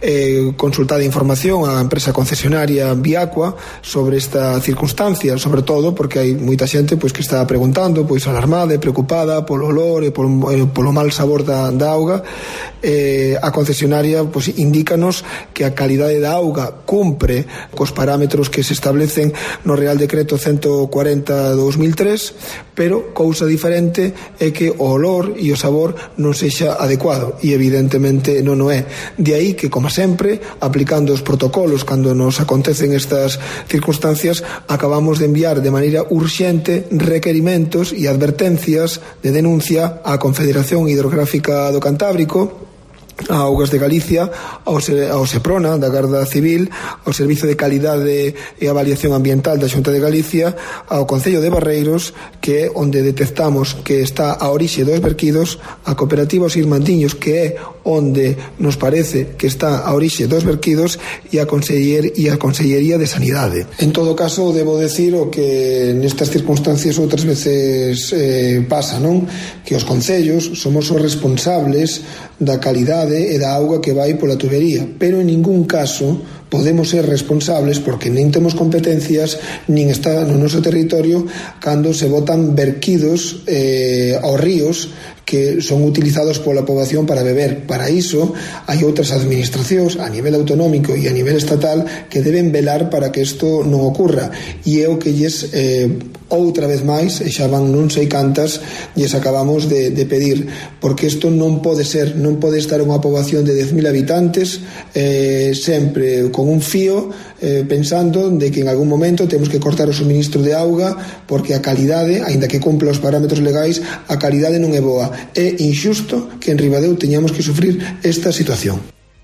consultada información á empresa concesionaria Viacua sobre esta circunstancia, sobre todo porque hai moita xente pois que está preguntando, pois alarmada e preocupada polo olor e polo mal sabor da auga. A concesionaria pois indícanos que a calidade da auga cumpre cos parámetros que se establecen no Real Decreto 140/2003, pero cousa diferente é que o olor e o sabor non sexa adecuado, e evidentemente non o é. De aí que, como sempre, aplicando os protocolos cando nos acontecen estas circunstancias, acabamos de enviar de maneira urxente requerimentos e advertencias de denuncia á Confederación Hidrográfica do Cantábrico, a Augas de Galicia, ao Seprona da Garda Civil, ao Servizo de Calidade e Avaliación Ambiental da Xunta de Galicia, ao Concello de Barreiros, que é onde detectamos que está a orixe dos verquidos, a Cooperativa Os Irmandiños, que é onde nos parece que está a orixe dos verquidos, e a Consellería de Sanidade. En todo caso, debo decir o que nestas circunstancias outras veces pasa, non? Que os concellos somos os responsables da calidade e da auga que vai pola tubería, pero en ningún caso podemos ser responsables, porque nin temos competencias, nin está no noso territorio, cando se botan verquidos aos ríos que son utilizados pola poboación para beber. Para iso hai outras administracións a nivel autonómico e a nivel estatal que deben velar para que isto non ocurra, e é o que lles outra vez máis, e xa van non sei cantas, lles acabamos de pedir, porque isto non pode ser, non pode estar unha poboación de 10.000 habitantes sempre con un fío pensando de que en algún momento temos que cortar o suministro de auga porque a calidade, aínda que cumpla os parámetros legais, a calidade non é boa. É injusto que en Ribadeo teñamos que sufrir esta situación.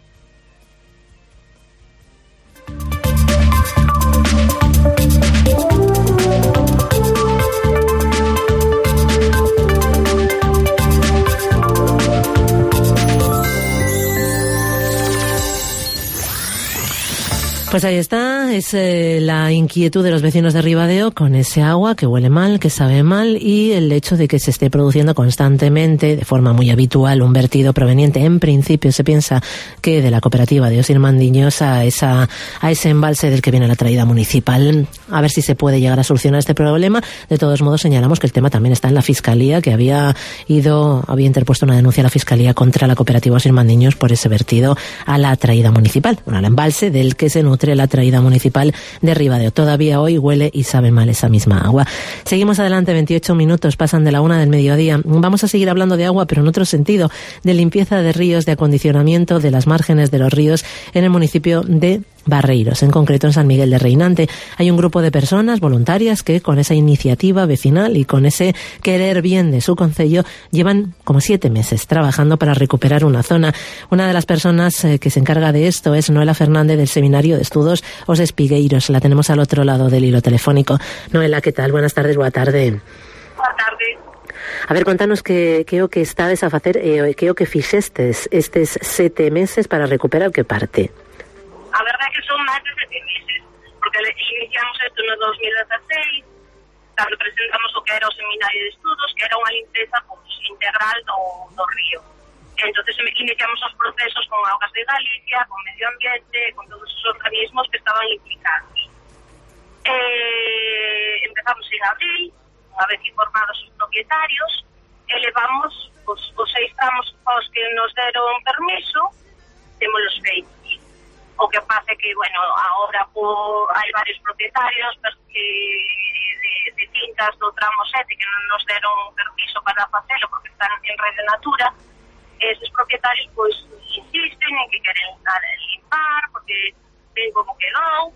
Pues ahí está, es la inquietud de los vecinos de Ribadeo con ese agua que huele mal, que sabe mal, y el hecho de que se esté produciendo constantemente, de forma muy habitual, un vertido proveniente, en principio se piensa que de la cooperativa de Os Irmandiños a ese embalse del que viene la traída municipal. A ver si se puede llegar a solucionar este problema. De todos modos, señalamos que el tema también está en la Fiscalía, que había interpuesto una denuncia a la Fiscalía contra la cooperativa Os Irmandiños por ese vertido a la traída municipal, al embalse del que se nutre la traída municipal de Ribadeo. Todavía hoy huele y sabe mal esa misma agua. Seguimos adelante, 28 minutos pasan de la 1 del mediodía. Vamos a seguir hablando de agua, pero en otro sentido, de limpieza de ríos, de acondicionamiento de las márgenes de los ríos en el municipio de Barreiros, en concreto en San Miguel de Reinante. Hay un grupo de personas voluntarias que con esa iniciativa vecinal y con ese querer bien de su concello llevan como 7 meses trabajando para recuperar una zona. Una de las personas que se encarga de esto es Noela Fernández del Seminario de Estudos Os Espigueiros. La tenemos al otro lado del hilo telefónico. Noela, ¿qué tal? Buenas tardes, boa tarde. Boa tarde. A ver, contanos que o que estades a facer e que o que fixestes estes 7 meses para recuperar que parte. A verdade é que son máis de 7 meses, porque iniciamos isto no 2016, cando presentamos o que era o Seminario de Estudos, que era unha limpeza integral do río. Entonces iniciamos os procesos con Augas de Galicia, con Medio Ambiente, con todos os organismos que estaban implicados. Empezamos en abril, unha vez informados os propietarios, e levamos os 6 tramos aos que nos deron permiso, temos os feitos. O que pasa é que, bueno, agora hai varios propietarios de fincas do tramo 7 que non nos deron permiso para facelo porque están en Rede Natura. Eses propietarios, pois, insisten en que queren limpar porque ven como quedou.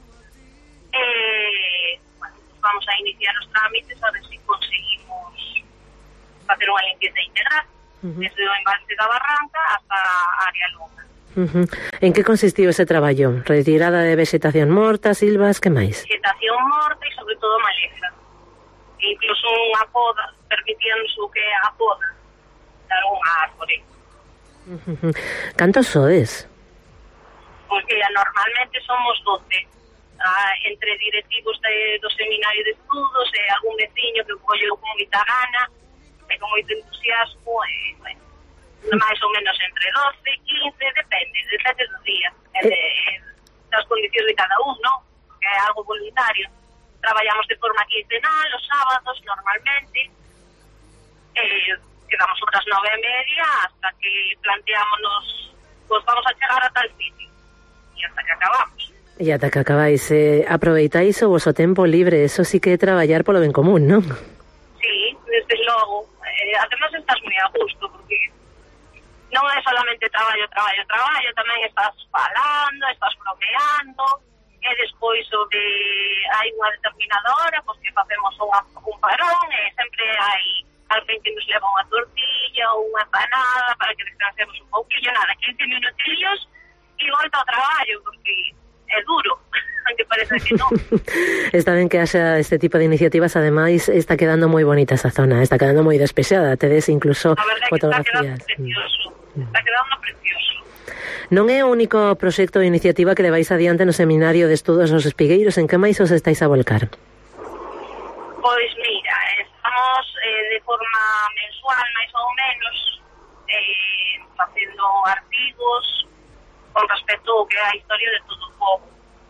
Bueno, vamos a iniciar os trámites a ver se conseguimos facer unha limpieza integral desde o embalse da Barranca hasta a área longa. En que consistiu ese traballo? Retirada de vegetación morta, silvas, que máis? Vegetación morta e sobre todo maleza. E incluso unha poda, permitíanos o que é a poda dar unha árbore. Cantos sodes? Porque normalmente somos 12. Entre directivos do Seminario de Estudos e algún veciño que colleu con moita gana e con moito entusiasmo, bueno, máis ou menos entre 12 e 15, depende do día, das condicións de cada un, non? Que é algo voluntario. Traballamos de forma quincenal, os sábados, normalmente, quedamos sobre as 9:30 hasta que planteámonos, pues vamos a chegar a tal sitio, e hasta que acabamos. E ata que acabáis, aproveitáis o voso tempo libre, eso sí que é traballar polo ben común, non? Sí, desde logo. Además estás moi a gusto, porque non é solamente traballo, tamén estás falando, estás bromeando, e despois hai unha determinada hora, pois que facemos un parón, e sempre hai alguén que nos leva unha tortilla ou unha empanada para que descansemos un pouquillo, 15 minutillos e volta ao traballo, porque é duro, aunque parece que non. Está ben que haxa este tipo de iniciativas, ademais está quedando moi bonita esa zona, está quedando moi despexada, tedes incluso fotografías. Está quedando precioso. Non é o único proxecto ou iniciativa que leváis adiante no Seminario de Estudos dos Espigueiros, en que máis os estáis a volcar? Pois mira, estamos de forma mensual, máis ou menos, facendo artigos con respecto ao que é a historia de todo o povo.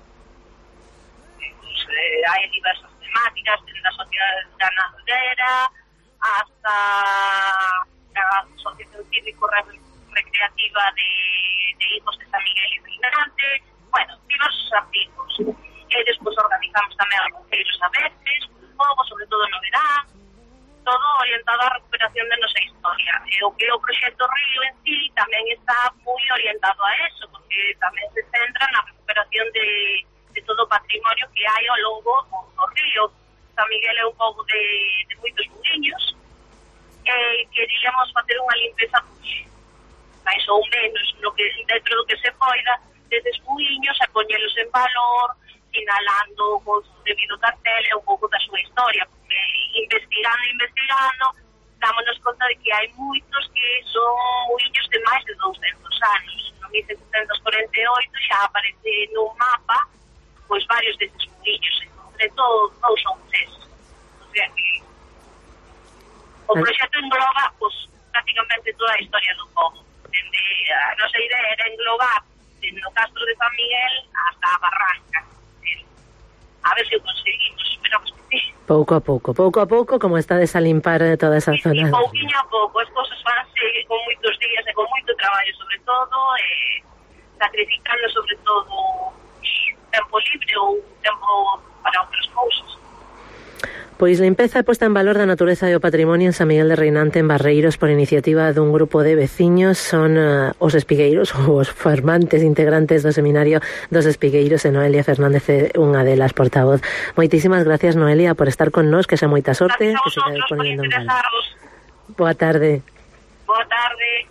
Hai diversas temáticas, desde a sociedade ganadera hasta a asociación cívico-recreativa de hijos de San Miguel y Brinante, bueno, diversos artigos. E despois organizamos tamén algúns a veces, un pouco, sobre todo no verán, todo orientado á recuperación de nosa historia. E o que é o proxecto Río en sí tamén está moi orientado a eso, porque tamén se centra na recuperación de todo o patrimonio que hai ao longo do río. San Miguel é un pouco de moitos muiños, e queríamos facer unha limpeza máis ou menos no que dentro do que se poida deses muiños e poñelos en valor, sinalando o debido cartel e un pouco da súa historia, porque investigando dámonos conta de que hai moitos que son muiños de máis de 200 anos. No 1748 xa aparece no mapa pois varios deses muiños, en concreto 2 ou 3. O sea que o proxecto engloba pois prácticamente toda a historia do povo. A nosa idea era englobar desde o Castro de San Miguel hasta a Barranca. A ver se o conseguimos, esperamos que sí. Pouco a pouco, como estades a limpar toda esa zona. Pouquinho a pouco, as cousas vanse con moitos días e con moito traballo, sobre todo, sacrificando sobre todo tempo libre ou tempo para outras cousas. Pois limpeza e posta en valor da natureza e o patrimonio en San Miguel de Reinante, en Barreiros, por iniciativa dun grupo de veciños. Son os espigueiros, ou os formantes integrantes do Seminario dos Espigueiros, e Noelia Fernández é unha delas, portavoz. Moitísimas gracias, Noelia, por estar con nós, que xa moita sorte, que se vai poniendo en valor. Boa tarde. Boa tarde.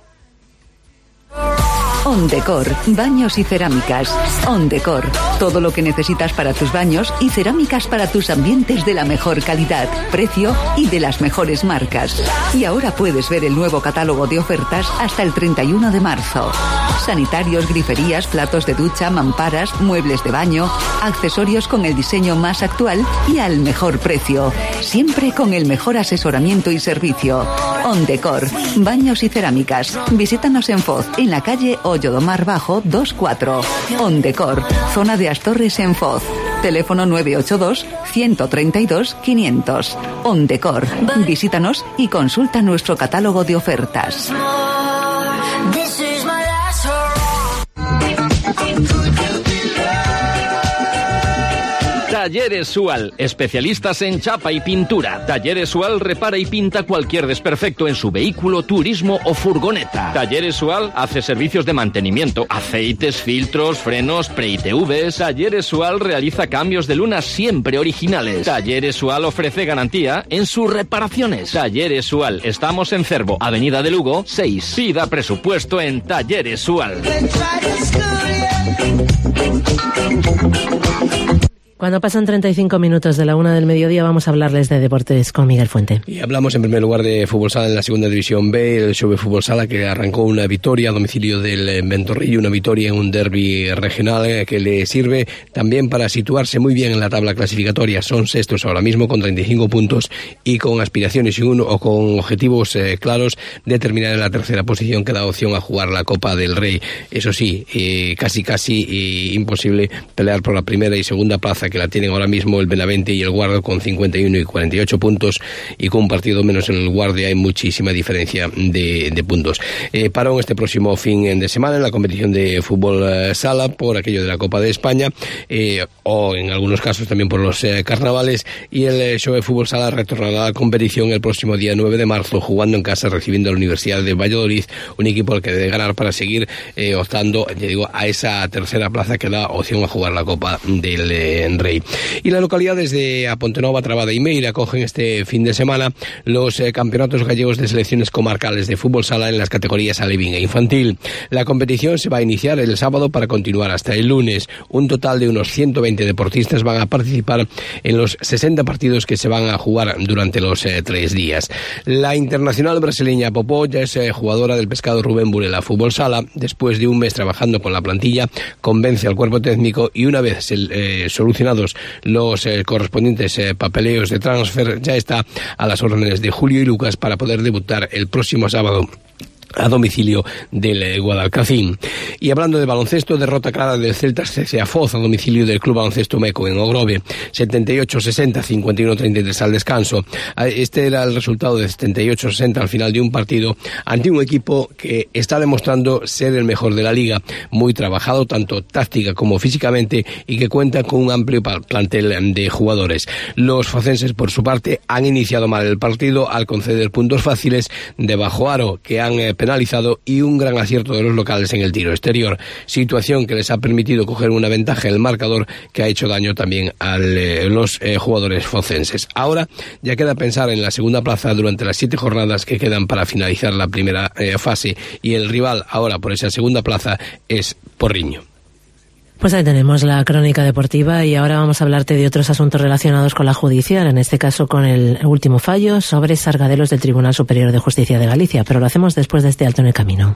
Ondecor, baños y cerámicas. Ondecor, todo lo que necesitas para tus baños y cerámicas para tus ambientes de la mejor calidad, precio y de las mejores marcas. Y ahora puedes ver el nuevo catálogo de ofertas hasta el 31 de marzo. Sanitarios, griferías, platos de ducha, mamparas, muebles de baño, accesorios con el diseño más actual y al mejor precio. Siempre con el mejor asesoramiento y servicio. Ondecor, baños y cerámicas. Visítanos en Foz, en la calle Hoyo do Mar Bajo 24. Ondecor, zona de Astorres en Foz. Teléfono 982 132 500. Ondecor, visítanos y consulta nuestro catálogo de ofertas. Talleres Sual, especialistas en chapa y pintura. Talleres Sual repara y pinta cualquier desperfecto en su vehículo, turismo o furgoneta. Talleres Sual hace servicios de mantenimiento, aceites, filtros, frenos, pre-ITVs. Talleres Sual realiza cambios de lunas siempre originales. Talleres Sual ofrece garantía en sus reparaciones. Talleres Sual, estamos en Cervo, Avenida de Lugo, 6. Pida presupuesto en Talleres Sual. Cuando pasan 35 minutos de la 1 del mediodía vamos a hablarles de deportes con Miguel Fuente. Y hablamos en primer lugar de fútbol sala en la segunda división B, el Xove Fútbol Sala que arrancó una victoria a domicilio del Ventorrillo, una victoria en un derbi regional que le sirve también para situarse muy bien en la tabla clasificatoria. Son sextos ahora mismo con 35 puntos y con aspiraciones o con objetivos claros de terminar en la tercera posición que da opción a jugar la Copa del Rey. Eso sí, casi imposible pelear por la primera y segunda plaza que la tienen ahora mismo el Benavente y el Guardo con 51 y 48 puntos y con un partido menos en el Guardia hay muchísima diferencia de puntos. Parón este próximo fin de semana en la competición de fútbol sala por aquello de la Copa de España o en algunos casos también por los carnavales y el Xove Fútbol Sala retornará a la competición el próximo día 9 de marzo jugando en casa recibiendo a la Universidad de Valladolid, un equipo al que debe ganar para seguir optando, ya digo, a esa tercera plaza que da opción a jugar la Copa del Rey. Y las localidades de Apontenova, Trabada y Meira acogen este fin de semana los campeonatos gallegos de selecciones comarcales de fútbol sala en las categorías alevín e infantil. La competición se va a iniciar el sábado para continuar hasta el lunes. Un total de unos 120 deportistas van a participar en los 60 partidos que se van a jugar durante los 3 días. La internacional brasileña Popó ya es jugadora del Pescado Rubén Burela Fútbol Sala. Después de un mes trabajando con la plantilla, convence al cuerpo técnico y una vez solucionados los correspondientes papeleos de transfer, ya está a las órdenes de Julio y Lucas para poder debutar el próximo sábado a domicilio del Guadalcacín. Y hablando de baloncesto, derrota clara del Celtas CCA Foz a domicilio del Club Baloncesto Meco en Ogrove, 78-60, 51-33 al descanso. Este era el resultado de 78-60 al final de un partido ante un equipo que está demostrando ser el mejor de la liga, muy trabajado tanto táctica como físicamente y que cuenta con un amplio plantel de jugadores. Los focenses por su parte han iniciado mal el partido al conceder puntos fáciles de bajo aro que han penalizado y un gran acierto de los locales en el tiro exterior, situación que les ha permitido coger una ventaja en el marcador que ha hecho daño también a los jugadores focenses. Ahora ya queda pensar en la segunda plaza durante las 7 jornadas que quedan para finalizar la primera fase y el rival ahora por esa segunda plaza es Porriño. Pues ahí tenemos la crónica deportiva y ahora vamos a hablarte de otros asuntos relacionados con la judicial, en este caso con el último fallo sobre Sargadelos del Tribunal Superior de Justicia de Galicia, pero lo hacemos después de este alto en el camino.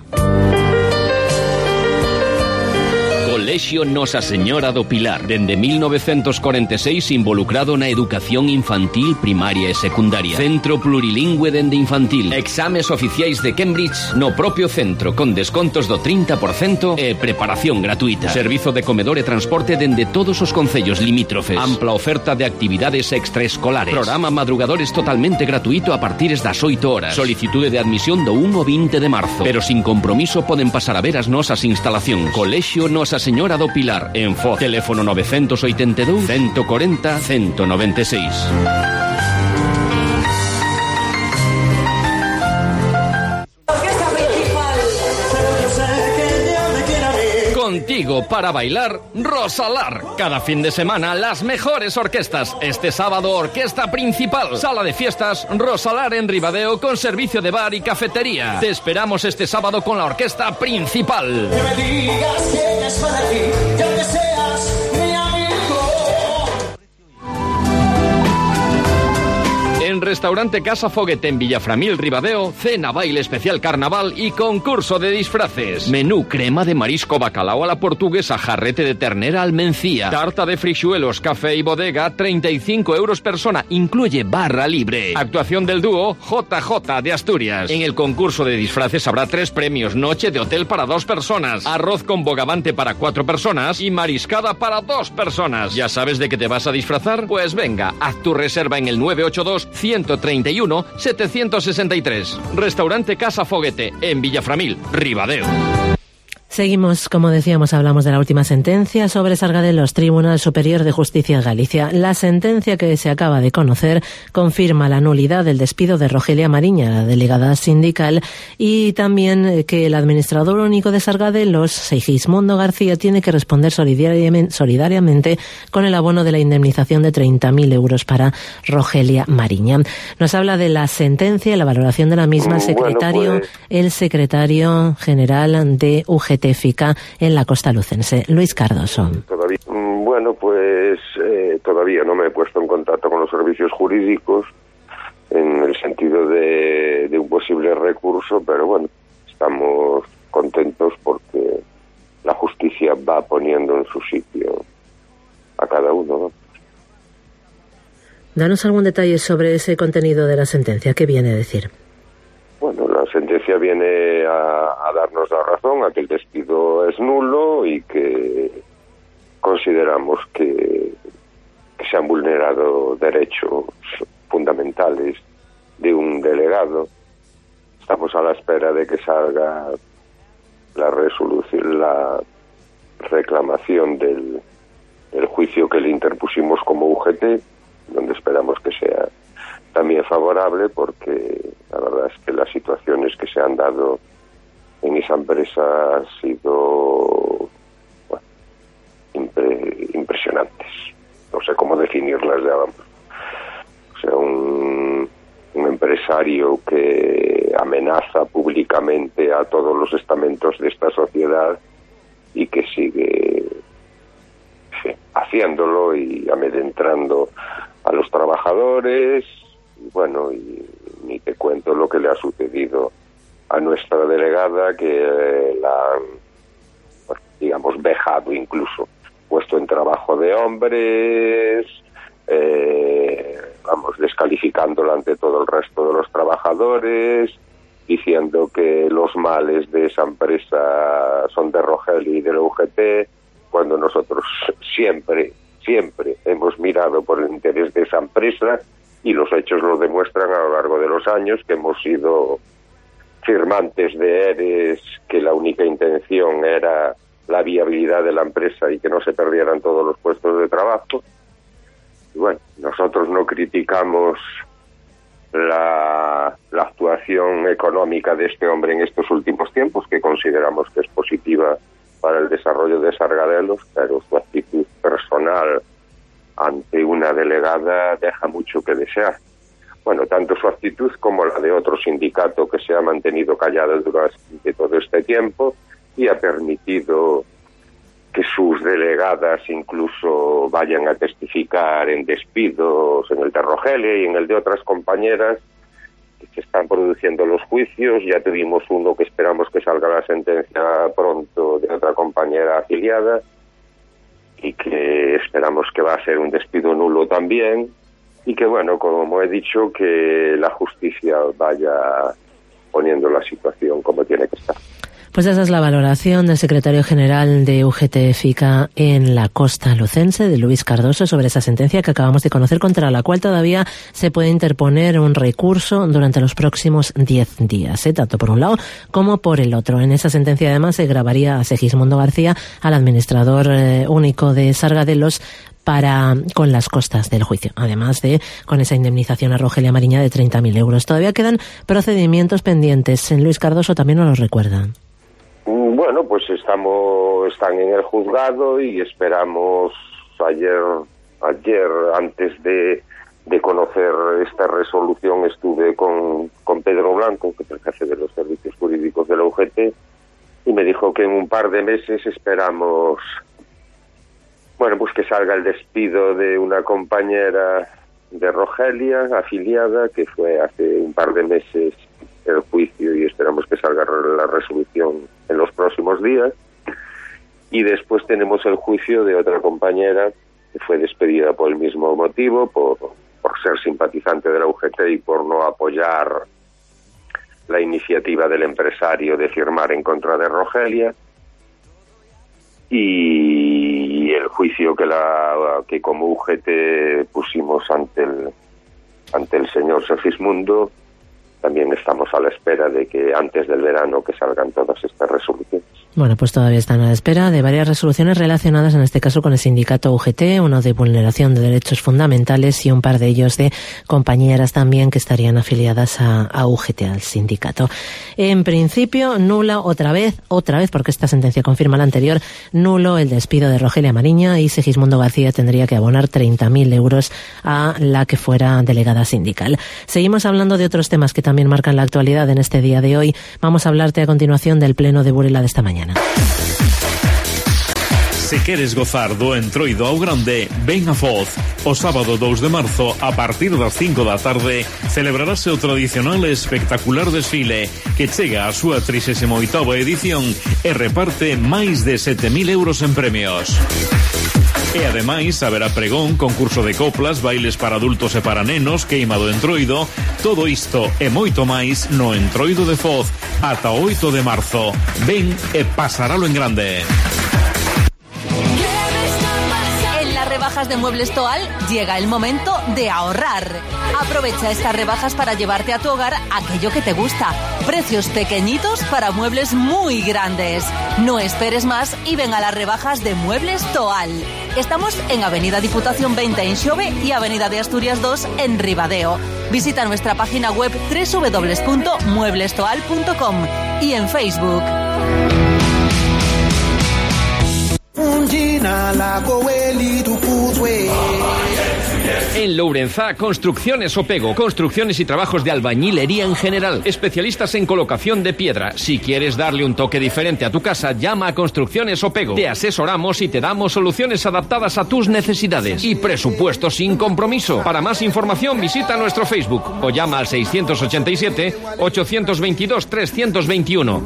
Colexio Nosa Señora do Pilar, dende 1946 involucrado na educación infantil, primaria e secundaria. Centro plurilingüe dende infantil. Exames oficiais de Cambridge no propio centro, con descontos do 30% e preparación gratuita. Servizo de comedor e transporte dende todos os concellos limítrofes. Ampla oferta de actividades extraescolares. Programa madrugadores totalmente gratuito a partir das 8 horas. Solicitude de admisión do 1 ao 20 de marzo. Pero sin compromiso poden pasar a ver as nosas instalacións. Colexio Nosa Señora do Pilar, en Foz. Teléfono 982 140 196. Contigo para bailar, Rosalar. Cada fin de semana, las mejores orquestas. Este sábado, orquesta principal. Sala de fiestas, Rosalar en Ribadeo con servicio de bar y cafetería. Te esperamos este sábado con la orquesta principal. Que me digas que es para ti, que aunque seas mi amigo. En Restaurante Casa Foguete en Villaframil, Ribadeo, cena, baile especial carnaval y concurso de disfraces. Menú crema de marisco bacalao a la portuguesa, jarrete de ternera almencía, tarta de frixuelos, café y bodega, 35 euros persona, incluye barra libre. Actuación del dúo JJ de Asturias. En el concurso de disfraces habrá 3 premios, noche de hotel para 2 personas, arroz con bogavante para 4 personas y mariscada para 2 personas. ¿Ya sabes de qué te vas a disfrazar? Pues venga, haz tu reserva en el 982 131 763. Restaurante Casa Foguete en Villaframil, Ribadeo. Seguimos, como decíamos, hablamos de la última sentencia sobre Sargadelos, Tribunal Superior de Justicia de Galicia. La sentencia que se acaba de conocer confirma la nulidad del despido de Rogelia Mariña, la delegada sindical, y también que el administrador único de Sargadelos, Segismundo García, tiene que responder solidariamente con el abono de la indemnización de 30.000 euros para Rogelia Mariña. Nos habla de la sentencia y la valoración de la misma el secretario general de UGT FICA en la costa lucense, Luis Cardoso. Bueno, pues todavía no me he puesto en contacto con los servicios jurídicos en el sentido de un posible recurso, pero bueno, estamos contentos porque la justicia va poniendo en su sitio a cada uno, ¿no? Danos algún detalle sobre ese contenido de la sentencia. ¿Qué viene a decir? Bueno, la sentencia viene a darnos la razón, a que el despido es nulo y que consideramos que se han vulnerado derechos fundamentales de un delegado. Estamos a la espera de que salga la resolución, la reclamación del juicio que le interpusimos como UGT, donde esperamos que sea también favorable, porque la verdad es que las situaciones que se han dado en esa empresa han sido impresionantes. No sé cómo definirlas ya, vamos. O sea, un empresario que amenaza públicamente a todos los estamentos de esta sociedad y que sigue haciéndolo y amedrentando a los trabajadores. Y bueno, y ni te cuento lo que le ha sucedido a nuestra delegada, que la han, digamos, vejado incluso, puesto en trabajo de hombres, descalificándola ante todo el resto de los trabajadores, diciendo que los males de esa empresa son de Rogelio y de la UGT, cuando nosotros siempre hemos mirado por el interés de esa empresa, y los hechos lo demuestran a lo largo de los años, que hemos sido firmantes de ERES, que la única intención era la viabilidad de la empresa y que no se perdieran todos los puestos de trabajo. Y bueno, nosotros no criticamos la actuación económica de este hombre en estos últimos tiempos, que consideramos que es positiva para el desarrollo de Sargadelos, pero su actitud personal ante una delegada deja mucho que desear. Bueno, tanto su actitud como la de otro sindicato que se ha mantenido callado durante todo este tiempo y ha permitido que sus delegadas incluso vayan a testificar en despidos, en el de Rogelio y en el de otras compañeras, que se están produciendo los juicios. Ya tuvimos uno que esperamos que salga la sentencia pronto, de otra compañera afiliada, y que esperamos que va a ser un despido nulo también, y que bueno, como he dicho, que la justicia vaya poniendo la situación como tiene que estar. Pues esa es la valoración del secretario general de UGT-FICA en la costa lucense, de Luis Cardoso, sobre esa sentencia que acabamos de conocer, contra la cual todavía se puede interponer un recurso durante los próximos 10 días, tanto por un lado como por el otro. En esa sentencia además se grabaría a Segismundo García, al administrador único de Sargadelos, con las costas del juicio, además de con esa indemnización a Rogelio Mariña de 30.000 euros. Todavía quedan procedimientos pendientes. Luis Cardoso también nos lo recuerda. Bueno, pues están en el juzgado y esperamos ayer antes de conocer esta resolución, estuve con Pedro Blanco, que es el jefe de los servicios jurídicos de la UGT, y me dijo que en un par de meses esperamos, bueno, pues que salga el despido de una compañera de Rogelia, afiliada, que fue hace un par de meses el juicio, y esperamos que salga la resolución en los próximos días. Y después tenemos el juicio de otra compañera que fue despedida por el mismo motivo, por ser simpatizante de la UGT y por no apoyar la iniciativa del empresario de firmar en contra de Rogelia. Y el juicio que como UGT pusimos ante el señor Segismundo, también estamos a la espera de que antes del verano que salgan todas estas resoluciones. Bueno, pues todavía están a la espera de varias resoluciones relacionadas, en este caso con el sindicato UGT, uno de vulneración de derechos fundamentales y un par de ellos de compañeras también que estarían afiliadas a UGT, al sindicato. En principio, nula otra vez, porque esta sentencia confirma la anterior, nulo el despido de Rogelia Mariña, y Segismundo García tendría que abonar 30.000 euros a la que fuera delegada sindical. Seguimos hablando de otros temas que también marcan la actualidad en este día de hoy. Vamos a hablarte a continuación del pleno de Burela de esta mañana. Se queres gozar do Entroido ao grande, ven a Foz. O sábado 2 de marzo, a partir das 5 da tarde, celebrarase o tradicional e espectacular desfile que chega á súa 38ª edición e reparte máis de 7.000 euros en premios. E ademais haberá pregón, concurso de coplas, bailes para adultos e para nenos, queima do Entroido. Todo isto e moito máis no Entroido de Foz ata o 8 de marzo. Ven e pasaralo en grande. Rebajas de Muebles Toal, llega el momento de ahorrar. Aprovecha estas rebajas para llevarte a tu hogar aquello que te gusta. Precios pequeñitos para muebles muy grandes. No esperes más y ven a las rebajas de Muebles Toal. Estamos en Avenida Diputación 20 en Xove y Avenida de Asturias 2 en Ribadeo. Visita nuestra página web www.mueblestoal.com y en Facebook. En Lourenzá, Construcciones Opego. Construcciones y trabajos de albañilería en general. Especialistas en colocación de piedra. Si quieres darle un toque diferente a tu casa, llama a Construcciones Opego. Te asesoramos y te damos soluciones adaptadas a tus necesidades. Y presupuesto sin compromiso. Para más información, visita nuestro Facebook o llama al 687-822-321.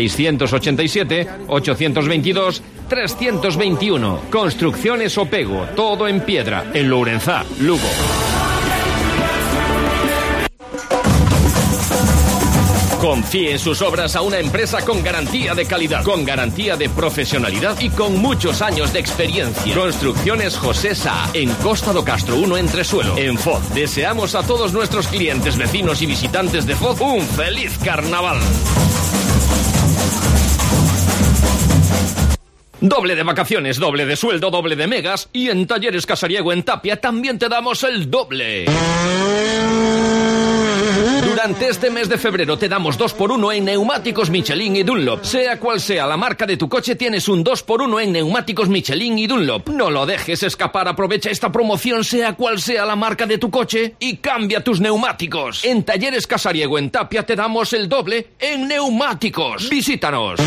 687-822-321. Construcciones Opego. Todo en piedra. En Lourenzá, Lugo. Confíe en sus obras a una empresa con garantía de calidad, con garantía de profesionalidad y con muchos años de experiencia. Construcciones José Sá, en Costa do Castro 1 Entresuelo, en Foz. Deseamos a todos nuestros clientes, vecinos y visitantes de Foz un feliz carnaval. Doble de vacaciones, doble de sueldo, doble de megas, y en Talleres Casariego en Tapia también te damos el doble. Durante este mes de febrero te damos 2x1 en neumáticos Michelin y Dunlop. Sea cual sea la marca de tu coche, tienes un 2x1 en neumáticos Michelin y Dunlop. No lo dejes escapar, aprovecha esta promoción, sea cual sea la marca de tu coche, y cambia tus neumáticos. En Talleres Casariego en Tapia te damos el doble en neumáticos. Visítanos.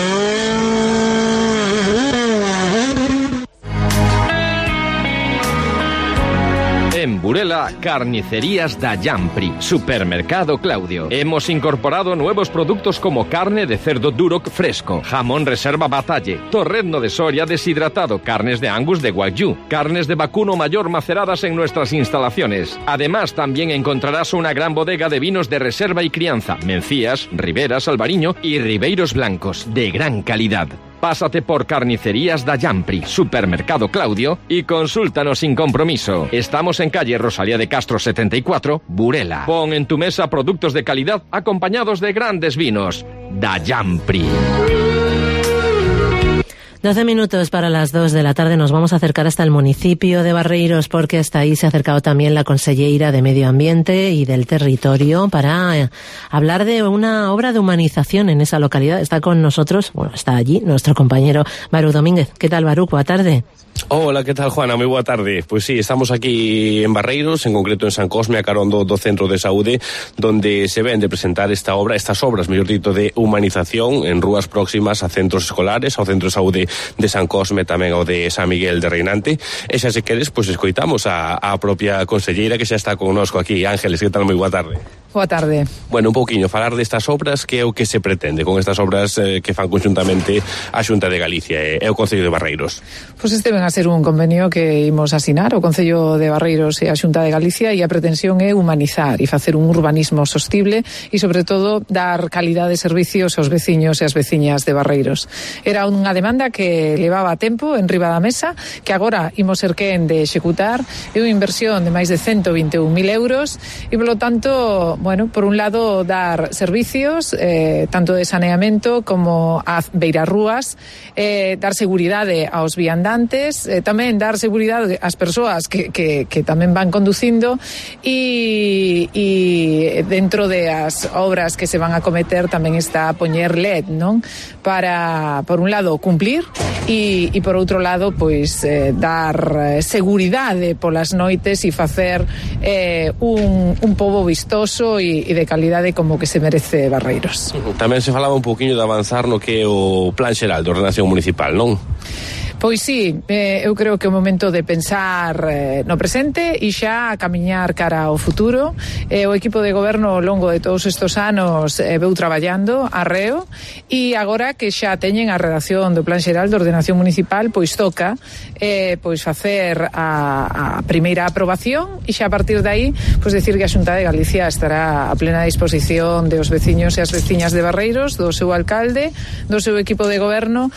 En Burela, Carnicerías da Jampri, Supermercado Claudio. Hemos incorporado nuevos productos como carne de cerdo Duroc fresco, jamón reserva Batalle, torrezno de Soria deshidratado, carnes de Angus de Wagyu, carnes de vacuno mayor maceradas en nuestras instalaciones. Además, también encontrarás una gran bodega de vinos de reserva y crianza, Mencías, Riberas, Albariño y Ribeiros blancos, de gran calidad. Pásate por Carnicerías da Jampri, Supermercado Claudio, y consúltanos sin compromiso. Estamos en calle Rosalía de Castro 74, Burela. Pon en tu mesa productos de calidad acompañados de grandes vinos. Da Jampri. 12 minutos para las 2 de la tarde. Nos vamos a acercar hasta el municipio de Barreiros, porque hasta ahí se ha acercado también la conselleira de Medio Ambiente y del Territorio para hablar de una obra de humanización en esa localidad. Está con nosotros, bueno, está allí nuestro compañero Baruch Domínguez. ¿Qué tal, Baruch? Buena tarde. Hola, ¿qué tal, Juana? Muy buena tarde. Pues sí, estamos aquí en Barreiros, en concreto en San Cosme, a carón do Centro de Saúde, donde se ven de presentar estas obras, mellor dito, de humanización en rúas próximas a centros escolares, ao Centro de Saúde de San Cosme, tamén ao de San Miguel de Reinante. E xa, se queres, pois escoitamos a propia conselleira que xa está connosco aquí. Ángeles, que tal? Moi boa tarde. Boa tarde. Bueno, un pouquiño, falar destas obras, que é o que se pretende con estas obras que fan conjuntamente a Xunta de Galicia e o Concello de Barreiros. Pois este ven a ser un convenio que imos asinar o Concello de Barreiros e a Xunta de Galicia, e a pretensión é humanizar e facer un urbanismo sostible e, sobre todo, dar calidade de servicios aos veciños e as veciñas de Barreiros. Era unha demanda que levaba tempo en riba da mesa, que agora imos ser quen de executar. É unha inversión de máis de 121.000 euros e, polo tanto, bueno, por un lado, dar servicios tanto de saneamento como a beirarrúas, dar seguridade aos viandantes, tamén dar seguridade ás persoas que tamén van conducindo, e dentro de as obras que se van a cometer tamén está a poñer LED, non? Para, por un lado, cumplir e por outro lado, pois dar seguridade polas noites e facer un pobo vistoso e de calidade como que se merece Barreiros. Tamén se falaba un poquinho de avanzar no que é o Plan Xeral de Ordenación Municipal, non? Pois sí, eu creo que é o momento de pensar no presente e xa a camiñar cara ao futuro. O equipo de goberno ao longo de todos estes anos veu traballando arreo e agora que xa teñen a redacción do Plan Xeral de Ordenación Municipal, pois toca pois facer a primeira aprobación e xa a partir de aí pois decir que a Xunta de Galicia estará a plena disposición de os veciños e as veciñas de Barreiros, do seu alcalde, do seu equipo de goberno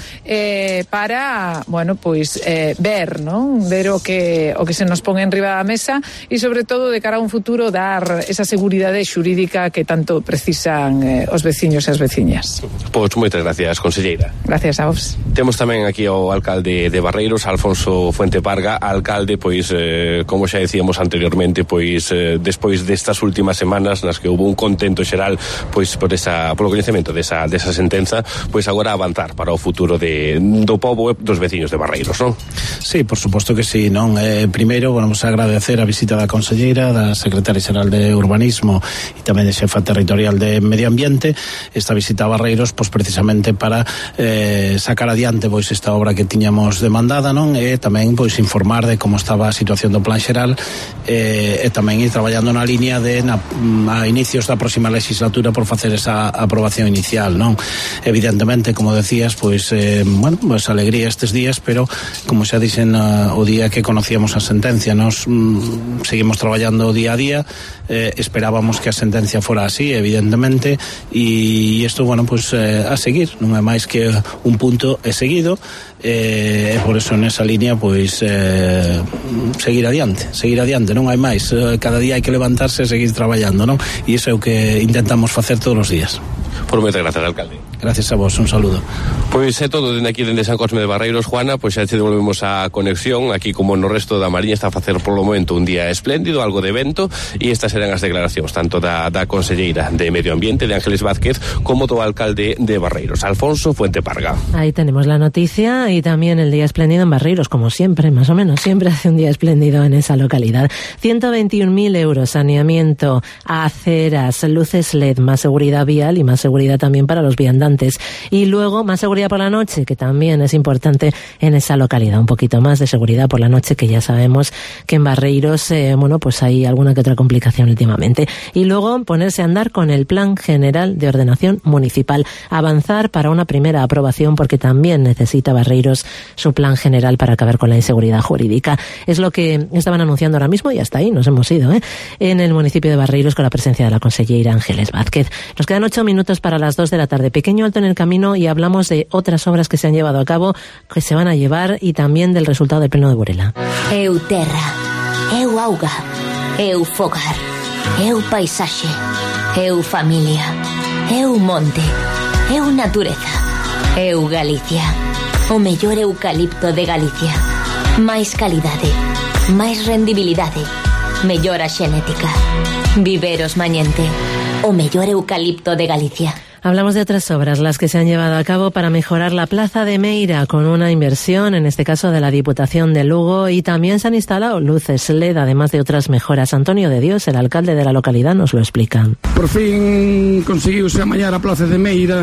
para, bueno, pois ver, non? Ver o que se nos pon en riba da mesa e sobre todo de cara a un futuro dar esa seguridade xurídica que tanto precisan os veciños e as veciñas. Pois moitas gracias, conselleira. Gracias a vos. Temos tamén aquí ao alcalde de Barreiros, Alfonso Fuente Parga, alcalde, pois, como xa decíamos anteriormente, pois, despois destas últimas semanas nas que hubo un contento xeral, pois, polo coñecemento desa sentenza, pois agora avanzar para o futuro do pobo e dos veciños de Barreiros, non? Sí, por suposto que sí, non? Primeiro, vamos a agradecer a visita da conselleira, da secretaria xeral de Urbanismo e tamén de xefa territorial de Medio Ambiente, esta visita a Barreiros, pois precisamente para sacar adiante pois esta obra que tiñamos demandada, non? E tamén pois informar de como estaba a situación do Plan Xeral e tamén ir traballando na línea de a inicios da próxima legislatura por facer esa aprobación inicial, non? Evidentemente, como decías, pois bueno, pois alegría estes días, pero como xa dixen o día que conocíamos a sentencia, nos seguimos traballando día a día, esperábamos que a sentencia fora así, evidentemente, e isto, bueno, pois a seguir, non é máis que un punto é seguido, e por eso nesa línea pois seguir adiante, non hai máis, cada día hai que levantarse e seguir traballando, non? E iso é o que intentamos facer todos os días. Por moitas gracias, alcalde. Gracias a vos, un saludo. Pois é todo dende aquí, dende San Cosme de Barreiros, Juana, pois xa te devolvemos a conexión, aquí como no resto da Mariña está a facer polo momento un día espléndido, algo de vento, e estas serán as declaracións, tanto da conselleira de Medio Ambiente, de Ángeles Vázquez, como do alcalde de Barreiros, Alfonso Fuente Parga. Ahí tenemos la noticia y también el día espléndido en Barreiros, como siempre, más o menos, siempre hace un día espléndido en esa localidad. 121.000 euros, saneamiento, aceras, luces LED, más seguridad vial y más seguridad también para los viandantes. Y luego más seguridad por la noche, que también es importante en esa localidad. Un poquito más de seguridad por la noche, que ya sabemos que en Barreiros, bueno, pues hay alguna que otra complicación últimamente. Y luego ponerse a andar con el Plan General de Ordenación Municipal. Avanzar para una primera aprobación, porque también necesita Barreiros su plan general para acabar con la inseguridad jurídica. Es lo que estaban anunciando ahora mismo y hasta ahí nos hemos ido, en el municipio de Barreiros, con la presencia de la conselleira Ángeles Vázquez. Nos quedan 8 minutos para las 2 de la tarde. Pequeño alto en el camino y hablamos de otras obras que se han llevado a cabo, que se van a llevar, y también del resultado del pleno de Burela. Eu terra, eu auga, eu fogar, eu paisaxe, eu familia, eu monte, eu natureza, eu Galicia, o mellor eucalipto de Galicia. Máis calidade, máis rendibilidade, mellora xenética. Viveros Mañente, o mellor eucalipto de Galicia. Hablamos de otras obras, las que se han llevado a cabo para mejorar la Plaza de Meira, con una inversión, en este caso de la Diputación de Lugo, y también se han instalado luces LED, además de otras mejoras. Antonio de Dios, el alcalde de la localidad, nos lo explica. Por fin conseguiuse amañar a Plaza de Meira,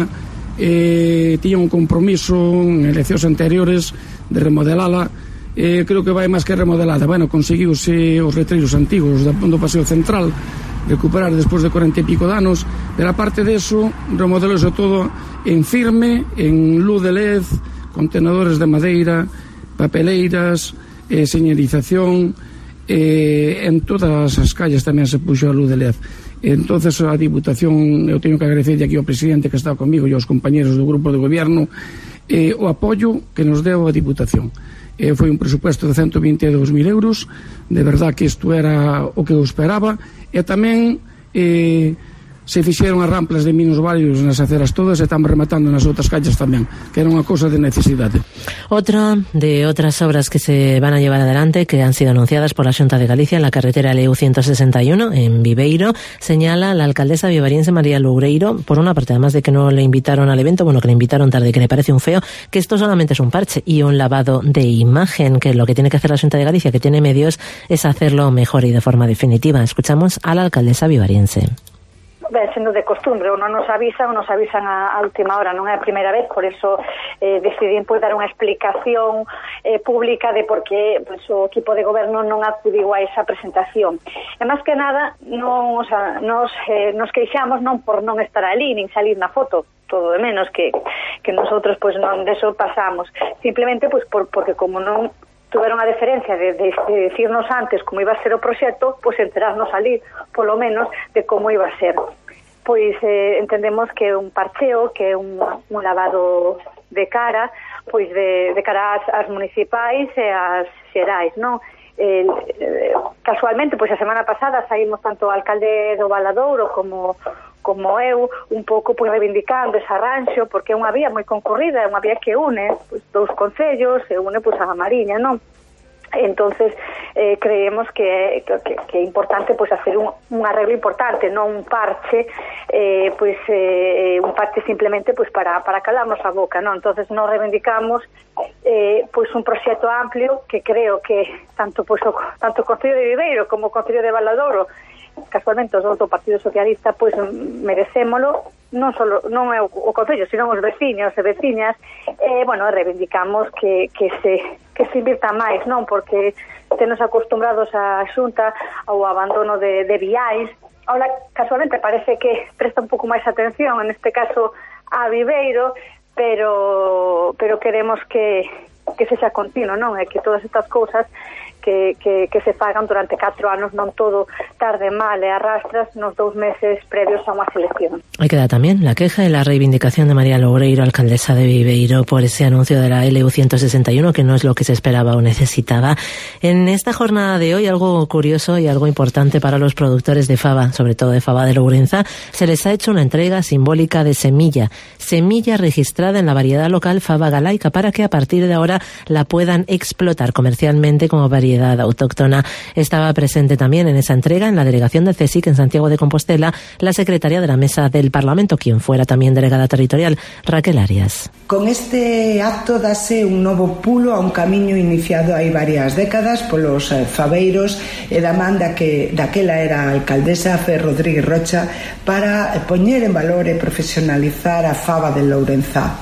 tiña un compromiso en eleccións anteriores de remodelala. Creo que vai máis que remodelada. Bueno, conseguiuse os retreiros antigos do Paseo Central recuperar despois de 40 e pico de anos, pero aparte deso remodelouse todo en firme, en luz de LED, contenedores de madeira, papeleiras, señalización, en todas as calles tamén se puxo a luz de LED. Entonces a Diputación, eu teño que agradecer aquí ao presidente que está comigo e aos compañeros do grupo de gobierno o apoio que nos deu a Diputación. Foi un presupuesto de 122.000 euros, de verdad que isto era o que eu esperaba, e tamén se fixeron as ramplas de minusválidos nas aceras todas, e estamos rematando nas outras calles tamén, que era unha cousa de necesidade. Otra de otras obras que se van a llevar adelante, que han sido anunciadas por la Xunta de Galicia en la carretera LEU 161 en Viveiro, señala la alcaldesa vivariense María Loureiro, por una parte, además de que no le invitaron al evento, bueno, que le invitaron tarde, que le parece un feo, que esto solamente es un parche y un lavado de imagen, que lo que tiene que hacer la Xunta de Galicia, que tiene medios, es hacerlo mejor y de forma definitiva. Escuchamos a la alcaldesa vivariense. ben sendo de costumbre, ou non nos avisan a última hora, non é a primeira vez, por eso decidín dar unha explicación pública de por que o equipo de goberno non acudiu a esa presentación. E máis que nada, nos queixamos non por non estar ali, nin salir na foto, todo de menos que nosotros non deso pasamos, simplemente porque como non tuveron a deferencia de decirnos antes como iba a ser o proxecto, enterarnos ali, polo menos, de como iba a ser. Entendemos que é un parcheo, que é un lavado de cara, de cara ás municipais e ás xerais, non? Casualmente, a semana pasada saímos tanto o alcalde do Valadouro como eu, un pouco reivindicando ese arranxo, porque é unha vía moi concorrida, é unha vía que une dous concellos, e une a Mariña, non? Entonces creemos que é importante hacer un arreglo importante, non un parche, un parche simplemente para calarnos a boca, non? Entonces nos reivindicamos un proxecto amplio que creo que tanto o Concello de Viveiro como o Concello de Valadouro, casualmente os do Partido Socialista, merecémolo, non é o Concello, sino os veciños e veciñas, reivindicamos que se invirta máis, non? Porque tenos acostumbrados a Xunta ao abandono de viais. Ahora, casualmente, parece que presta un pouco máis atención, en este caso, a Viveiro, pero queremos que sexa continuo, non? E que todas estas cousas que se fagan durante 4 anos, non todo tarde mal e arrastras nos 2 meses previos a unha selección. Ahí queda también la queja y la reivindicación de María Loureiro, alcaldesa de Viveiro, por ese anuncio de la LU 161, que no es lo que se esperaba o necesitaba. En esta jornada de hoy, algo curioso y algo importante para los productores de fava, sobre todo de fava de Lourenza, se les ha hecho una entrega simbólica de semilla registrada en la variedad local fava galaica, para que a partir de ahora la puedan explotar comercialmente como variedad autóctona. Estaba presente también en esa entrega, en la delegación del CSIC en Santiago de Compostela, la secretaria de la Mesa del Parlamento, quien fuera también delegada territorial, Raquel Arias. Con este acto dase un novo pulo a un camiño iniciado hai varias décadas polos faveiros e da man daquela era a alcaldesa Fe Rodríguez Rocha para poñer en valor e profesionalizar a fava de Lourenza.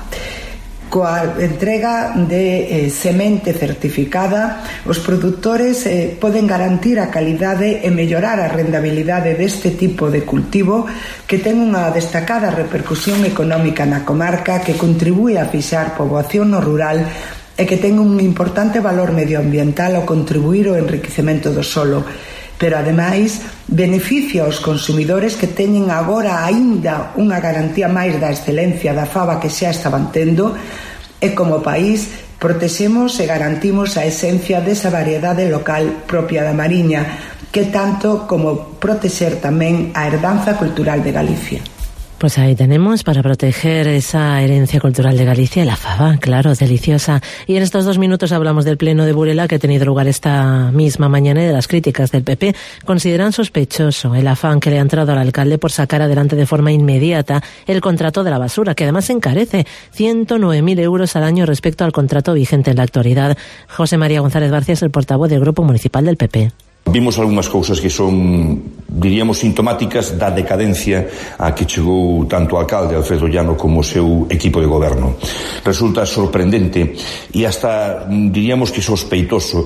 Coa entrega de semente certificada, os produtores poden garantir a calidade e mellorar a rentabilidade deste tipo de cultivo, que ten unha destacada repercusión económica na comarca, que contribúe a fixar poboación no rural e que ten un importante valor medioambiental ao contribuir ao enriquecemento do solo. Pero ademais beneficia aos consumidores, que teñen agora aínda unha garantía máis da excelencia da fava que xa estaban tendo, e como país protexemos e garantimos a esencia desa variedade local propia da Mariña, que tanto como protexer tamén a herdanza cultural de Galicia. Pues ahí tenemos, para proteger esa herencia cultural de Galicia, la fava, claro, deliciosa. Y en estos 2 minutos hablamos del pleno de Burela, que ha tenido lugar esta misma mañana, y de las críticas del PP. Consideran sospechoso el afán que le ha entrado al alcalde por sacar adelante de forma inmediata el contrato de la basura, que además encarece 109.000 euros al año respecto al contrato vigente en la actualidad. José María González Barcia es el portavoz del Grupo Municipal del PP. Vimos algunhas cousas que son, diríamos, sintomáticas da decadencia a que chegou tanto o alcalde Alfredo Llano como o seu equipo de goberno. Resulta sorprendente e hasta, diríamos que sospeitoso,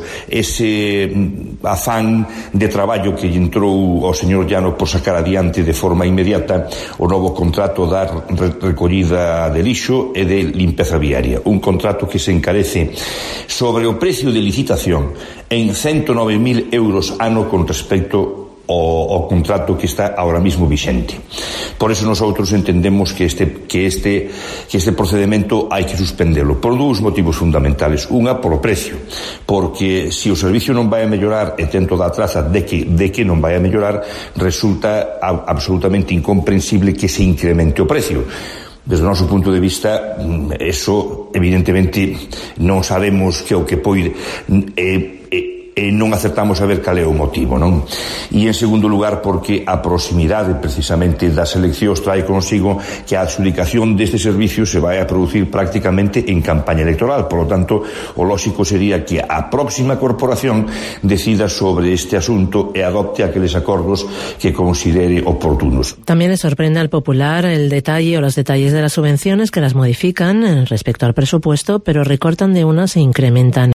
ese afán de traballo que entrou ao señor Llano por sacar adiante de forma inmediata o novo contrato da recollida de lixo e de limpeza viaria. Un contrato que se encarece sobre o precio de licitación en 109.000 euros ano con respecto ao contrato que está ahora mismo vixente. Por eso nosotros entendemos que este procedimento hai que suspendelo por 2 motivos fundamentales. Unha, por o precio, porque se o servicio non vai a mellorar e ten toda a traza de que non vai a mellorar, resulta absolutamente incomprensible que se incremente o precio. Desde o noso punto de vista, eso evidentemente non sabemos que o que pode non acertamos a ver cal é o motivo, non? E en segundo lugar porque a proximidade precisamente das eleccións trae consigo que a adxudicación deste servicio se vai a producir prácticamente en campaña electoral, por lo tanto o lóxico sería que a próxima corporación decida sobre este asunto e adopte aqueles acordos que considere oportunos. También le sorprende al Popular el detalle o los detalles de las subvenciones que las modifican respecto al presupuesto, pero recortan de unas e incrementan